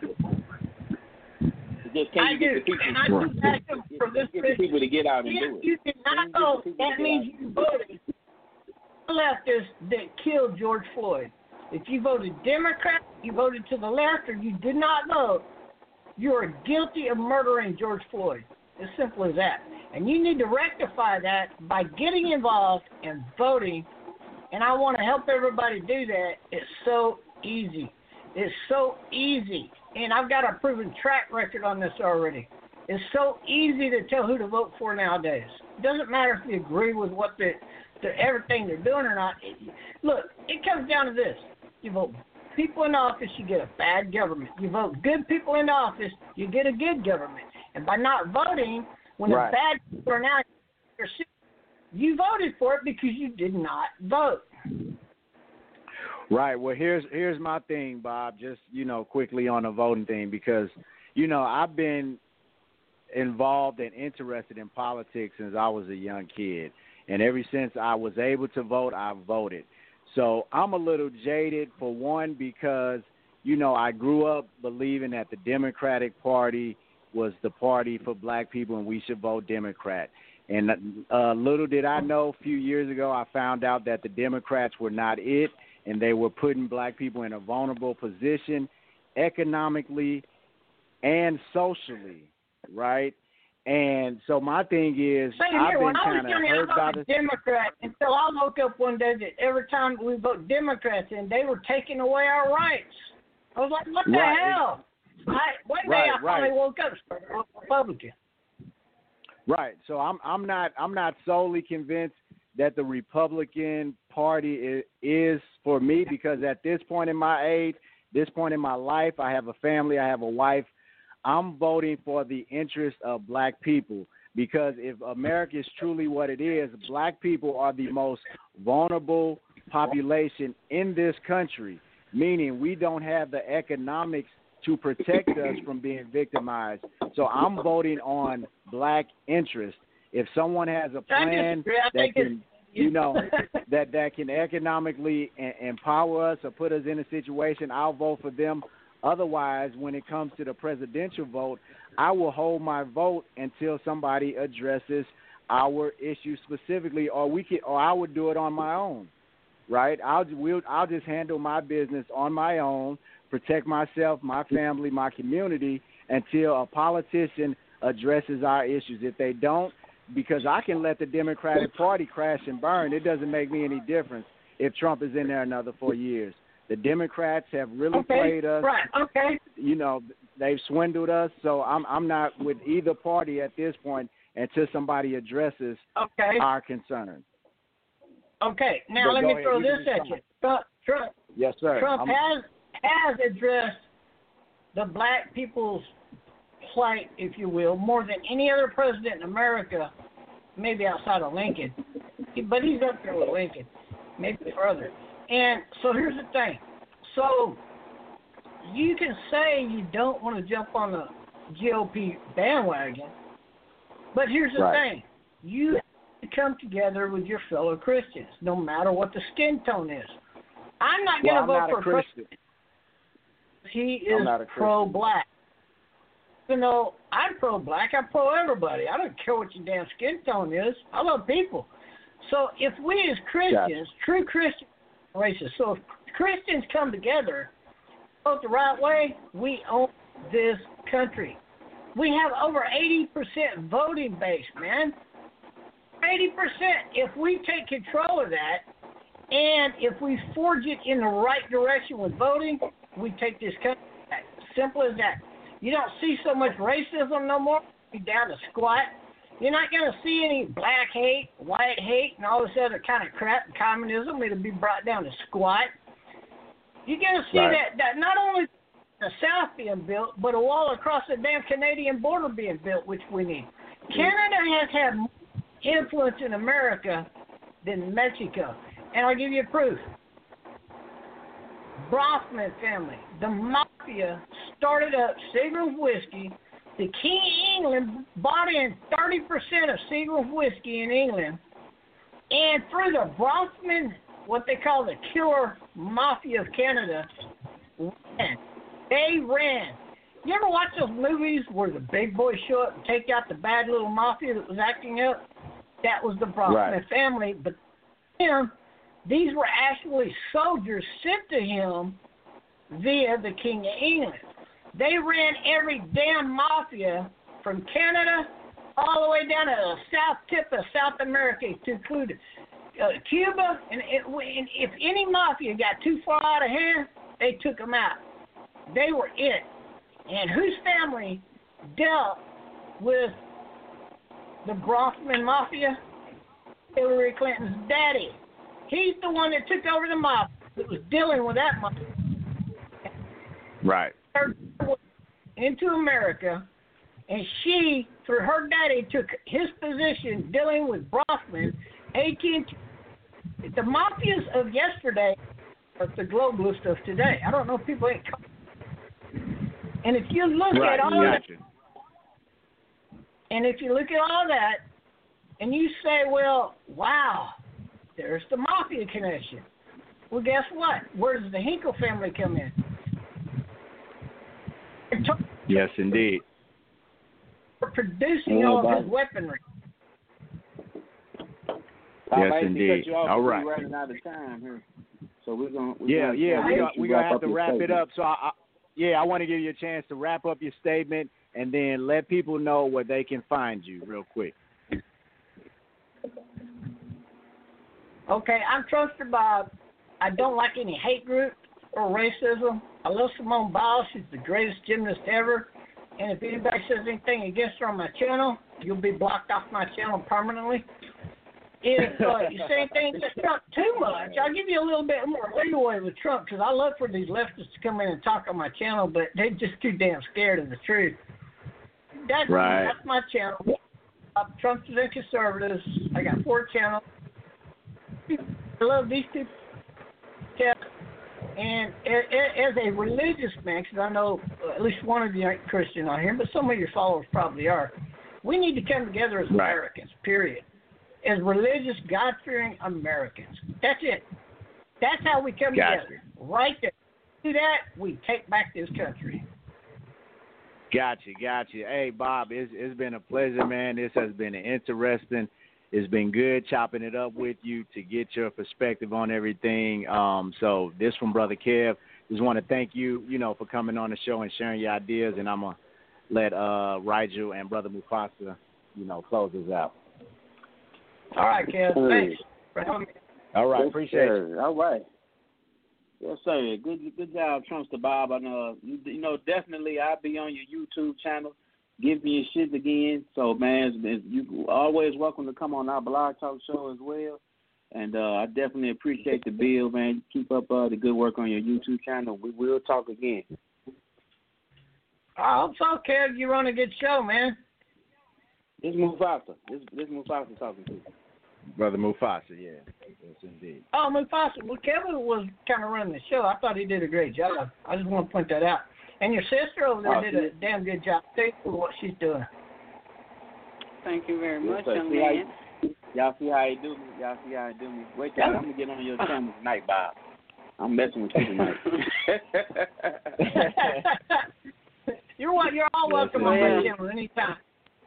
Just can I you do, get the people? and I do back them for this Get the people to get out and If do it. you did not vote, that means you voted. The leftists that killed George Floyd. If you voted Democrat, you voted to the left, or you did not vote, you are guilty of murdering George Floyd. As simple as that. And you need to rectify that by getting involved and voting. And I want to help everybody do that. It's so easy. It's so easy. And I've got a proven track record on this already. It's so easy to tell who to vote for nowadays. It doesn't matter if you agree with what the, the everything they're doing or not. It, look, it comes down to this. You vote people in office, you get a bad government. You vote good people in office, you get a good government. And by not voting, when Right. the bad people are now, you voted for it because you did not vote. Right. Well, here's here's my thing, Bob. Just you know, quickly on the voting thing, because you know I've been involved and interested in politics since I was a young kid, and ever since I was able to vote, I voted. So I'm a little jaded for one because you know I grew up believing that the Democratic Party was the party for black people and we should vote Democrat. And uh, little did I know, a few years ago, I found out that the Democrats were not it, and they were putting black people in a vulnerable position economically and socially, right? And so my thing is, Same I've here. been When I was kind of young, hurt I by voted this. Democrat until I woke up one day that every time we vote Democrats in, they were taking away our rights. I was like, what the Right. hell? I, one day Right, I finally right. woke up and started voting Republican. Right. So I'm I'm not I'm not solely convinced that the Republican Party is, is for me, because at this point in my age, this point in my life, I have a family, I have a wife. I'm voting for the interest of black people, because if America is truly what it is, black people are the most vulnerable population in this country, meaning we don't have the economics to protect us from being victimized. So I'm voting on black interest. If someone has a I plan disagree. I that think it's, can, you know, that, that can economically a- empower us or put us in a situation, I'll vote for them. Otherwise, when it comes to the presidential vote, I will hold my vote until somebody addresses our issue specifically, or we can, or I would do it on my own, right? I'll we'll, I'll just handle my business on my own, protect myself, my family, my community, until a politician addresses our issues. If they don't, because I can let the Democratic Party crash and burn, it doesn't make me any difference if Trump is in there another four years. The Democrats have really okay. played us. Right. Okay. You know, they've swindled us. So I'm I'm not with either party at this point until somebody addresses okay. our concerns. Okay. Now but let me ahead. throw you this at you. Trump, Trump, yes, sir. Trump I'm, has has addressed the black people's plight, if you will, more than any other president in America, maybe outside of Lincoln. But he's up there with Lincoln, maybe further. And so here's the thing. So you can say you don't want to jump on the G O P bandwagon, but here's the right. thing. You have to come together with your fellow Christians, no matter what the skin tone is. I'm not going to well, vote for a Christian. President. He is pro black. Even though I'm pro-black, I'm pro-everybody. I don't care what your damn skin tone is. I love people. So if we as Christians, gotcha. true Christians, racist. So if Christians come together, vote the right way, we own this country. We have over eighty percent voting base, man. eighty percent. If we take control of that, and if we forge it in the right direction with voting, we take this country back. Simple as that. You don't see so much racism no more. Be down to squat. You're not going to see any black hate, white hate, and all this other kind of crap. Communism, it'll be brought down to squat. You're going to see right. that, that not only the South being built, but a wall across the damn Canadian border being built, which we need. Canada has had more influence in America than Mexico. And I'll give you proof. Bronfman family, the mafia started up Seagram's whiskey. The King of England bought in thirty percent of Seagram's whiskey in England. And through the Bronfman, what they call the killer mafia of Canada, ran. They ran. You ever watch those movies where the big boys show up and take out the bad little mafia that was acting up? That was the Bronfman right. family. But him, these were actually soldiers sent to him via the King of England. They ran every damn mafia from Canada all the way down to the south tip of South America to include uh, Cuba. And, it, and if any mafia got too far out of hand, they took them out. They were it. And whose family dealt with the Bronfman Mafia? Hillary Clinton's daddy. He's the one that took over the mafia that was dealing with that mafia. Right. Into America, and she, through her daddy, took his position dealing with Bronfman, A T and T. The mafias of yesterday are the globalists of today. I don't know if people ain't. And if you look right. at all gotcha. that, and if you look at all that, and you say, well, wow, there's the mafia connection. Well, guess what? Where does the Hinkle family come in? Yes, indeed. For producing all of his weaponry. Yes, indeed. All right. We're running out of time here, so we're gonna. We're yeah, gonna, yeah, we're gonna, we're gonna have to wrap statement. it up. So, I, I, yeah, I want to give you a chance to wrap up your statement and then let people know where they can find you, real quick. Okay, I'm trusted by. I don't like any hate group or racism. I love Simone Biles. She's the greatest gymnast ever. And if anybody says anything against her on my channel, you'll be blocked off my channel permanently. If uh, you say anything against Trump too much, I'll give you a little bit more leeway with Trump because I love for these leftists to come in and talk on my channel, but they're just too damn scared of the truth. That's, right. that's my channel. Uh, Trump's and conservatives. I got four channels. I love these two. And as a religious man, because I know at least one of you ain't Christian on here, but some of your followers probably are, we need to come together as right. Americans, period. as religious, God-fearing Americans. That's it. That's how we come Gotcha. together. Right there. Do that, we take back this country. Gotcha, gotcha. Hey, Bob, it's, it's been a pleasure, man. This has been interesting. It's been good chopping it up with you to get your perspective on everything. Um, so this from Brother Kev. Just want to thank you, you know, for coming on the show and sharing your ideas. And I'm going to let uh, Rigel and Brother Mufasa, you know, close us out. All right, Kev. Thanks. All right, Yes, appreciate sir. you. All right. Yes, sir. Good, good job, Trumpster Bob. I know, you, you know, definitely I'll be on your YouTube channel. Give me your shit again. So, man, it's, it's, you always welcome to come on our Blog Talk show as well. And uh, I definitely appreciate the bill, man. Keep up uh, the good work on your YouTube channel. We will talk again. I hope so, Kev. You run a good show, man. This is Mufasa. This, this is Mufasa talking to you. Brother Mufasa, yeah. Yes, indeed. Oh, Mufasa. Well, Kevin was kind of running the show. I thought he did a great job. I just want to point that out. And your sister over there oh, did a damn good job, too, for what she's doing. Thank you very much, yes, young see man. How, y'all see how he do me? Y'all see how he do me? Wait till I'm going to get on your channel tonight, Bob. I'm messing with you tonight. you're, you're all welcome yes, on yeah. my channel anytime.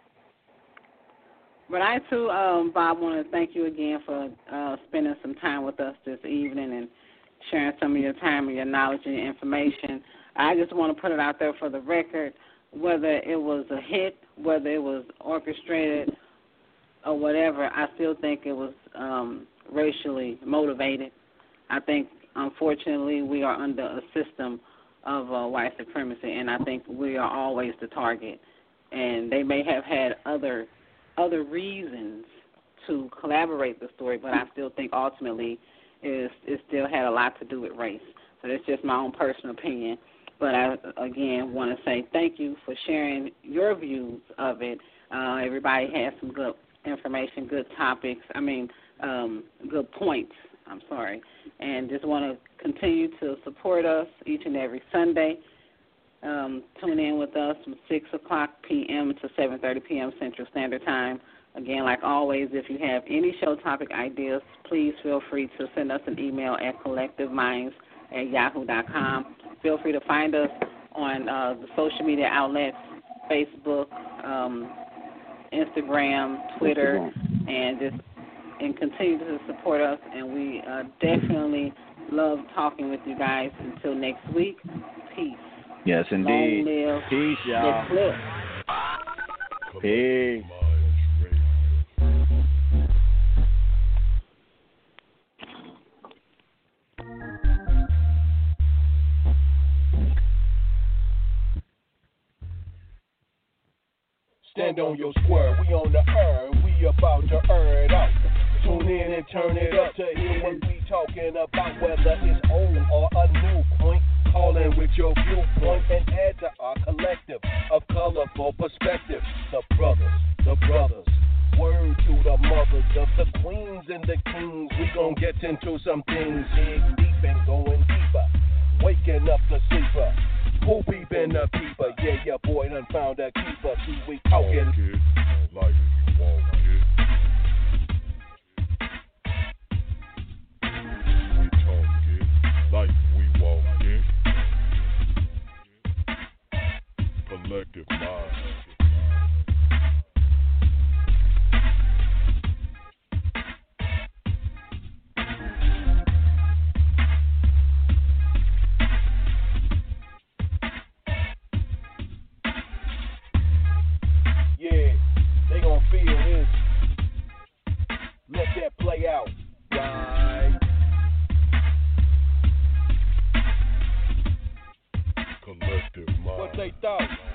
But I, too, um, Bob, want to thank you again for uh, spending some time with us this evening and sharing some of your time and your knowledge and your information. I just want to put it out there for the record, whether it was a hit, whether it was orchestrated or whatever, I still think it was um, racially motivated. I think, unfortunately, we are under a system of uh, white supremacy, and I think we are always the target. And they may have had other other reasons to collaborate the story, but I still think ultimately it, it still had a lot to do with race. So that's just my own personal opinion. But I, again, want to say thank you for sharing your views of it. Uh, everybody had some good information, good topics, I mean, um, good points, I'm sorry. And just want to continue to support us each and every Sunday. Um, tune in with us from six o'clock p.m. to seven thirty p.m. Central Standard Time. Again, like always, if you have any show topic ideas, please feel free to send us an email at collectiveminds at yahoo dot com. Feel free to find us on uh, the social media outlets, Facebook, um, Instagram, Twitter, Instagram. and just and continue to support us. And we uh, definitely love talking with you guys. Until next week, peace. Yes, indeed. Long live Peace, y'all. the clip. Peace. Stand on your square, we on the earn, we about to earn out. Tune in and turn it up to hear what we talking about, whether it's old or a new point. Call in with your viewpoint and add to our collective of colorful perspective. The brothers, the brothers, word to the mothers of the queens and the kings. We gon' get into some things, dig deep and going deeper. Waking up the sleeper, who peeping the peeper? Yeah, your boy done found a keeper. See, we talking. Kid, like you want it. We talking like we want it. Collective mind. Yeah, they gon' feel this. Let that play out. Right. Collective mind. What they thought.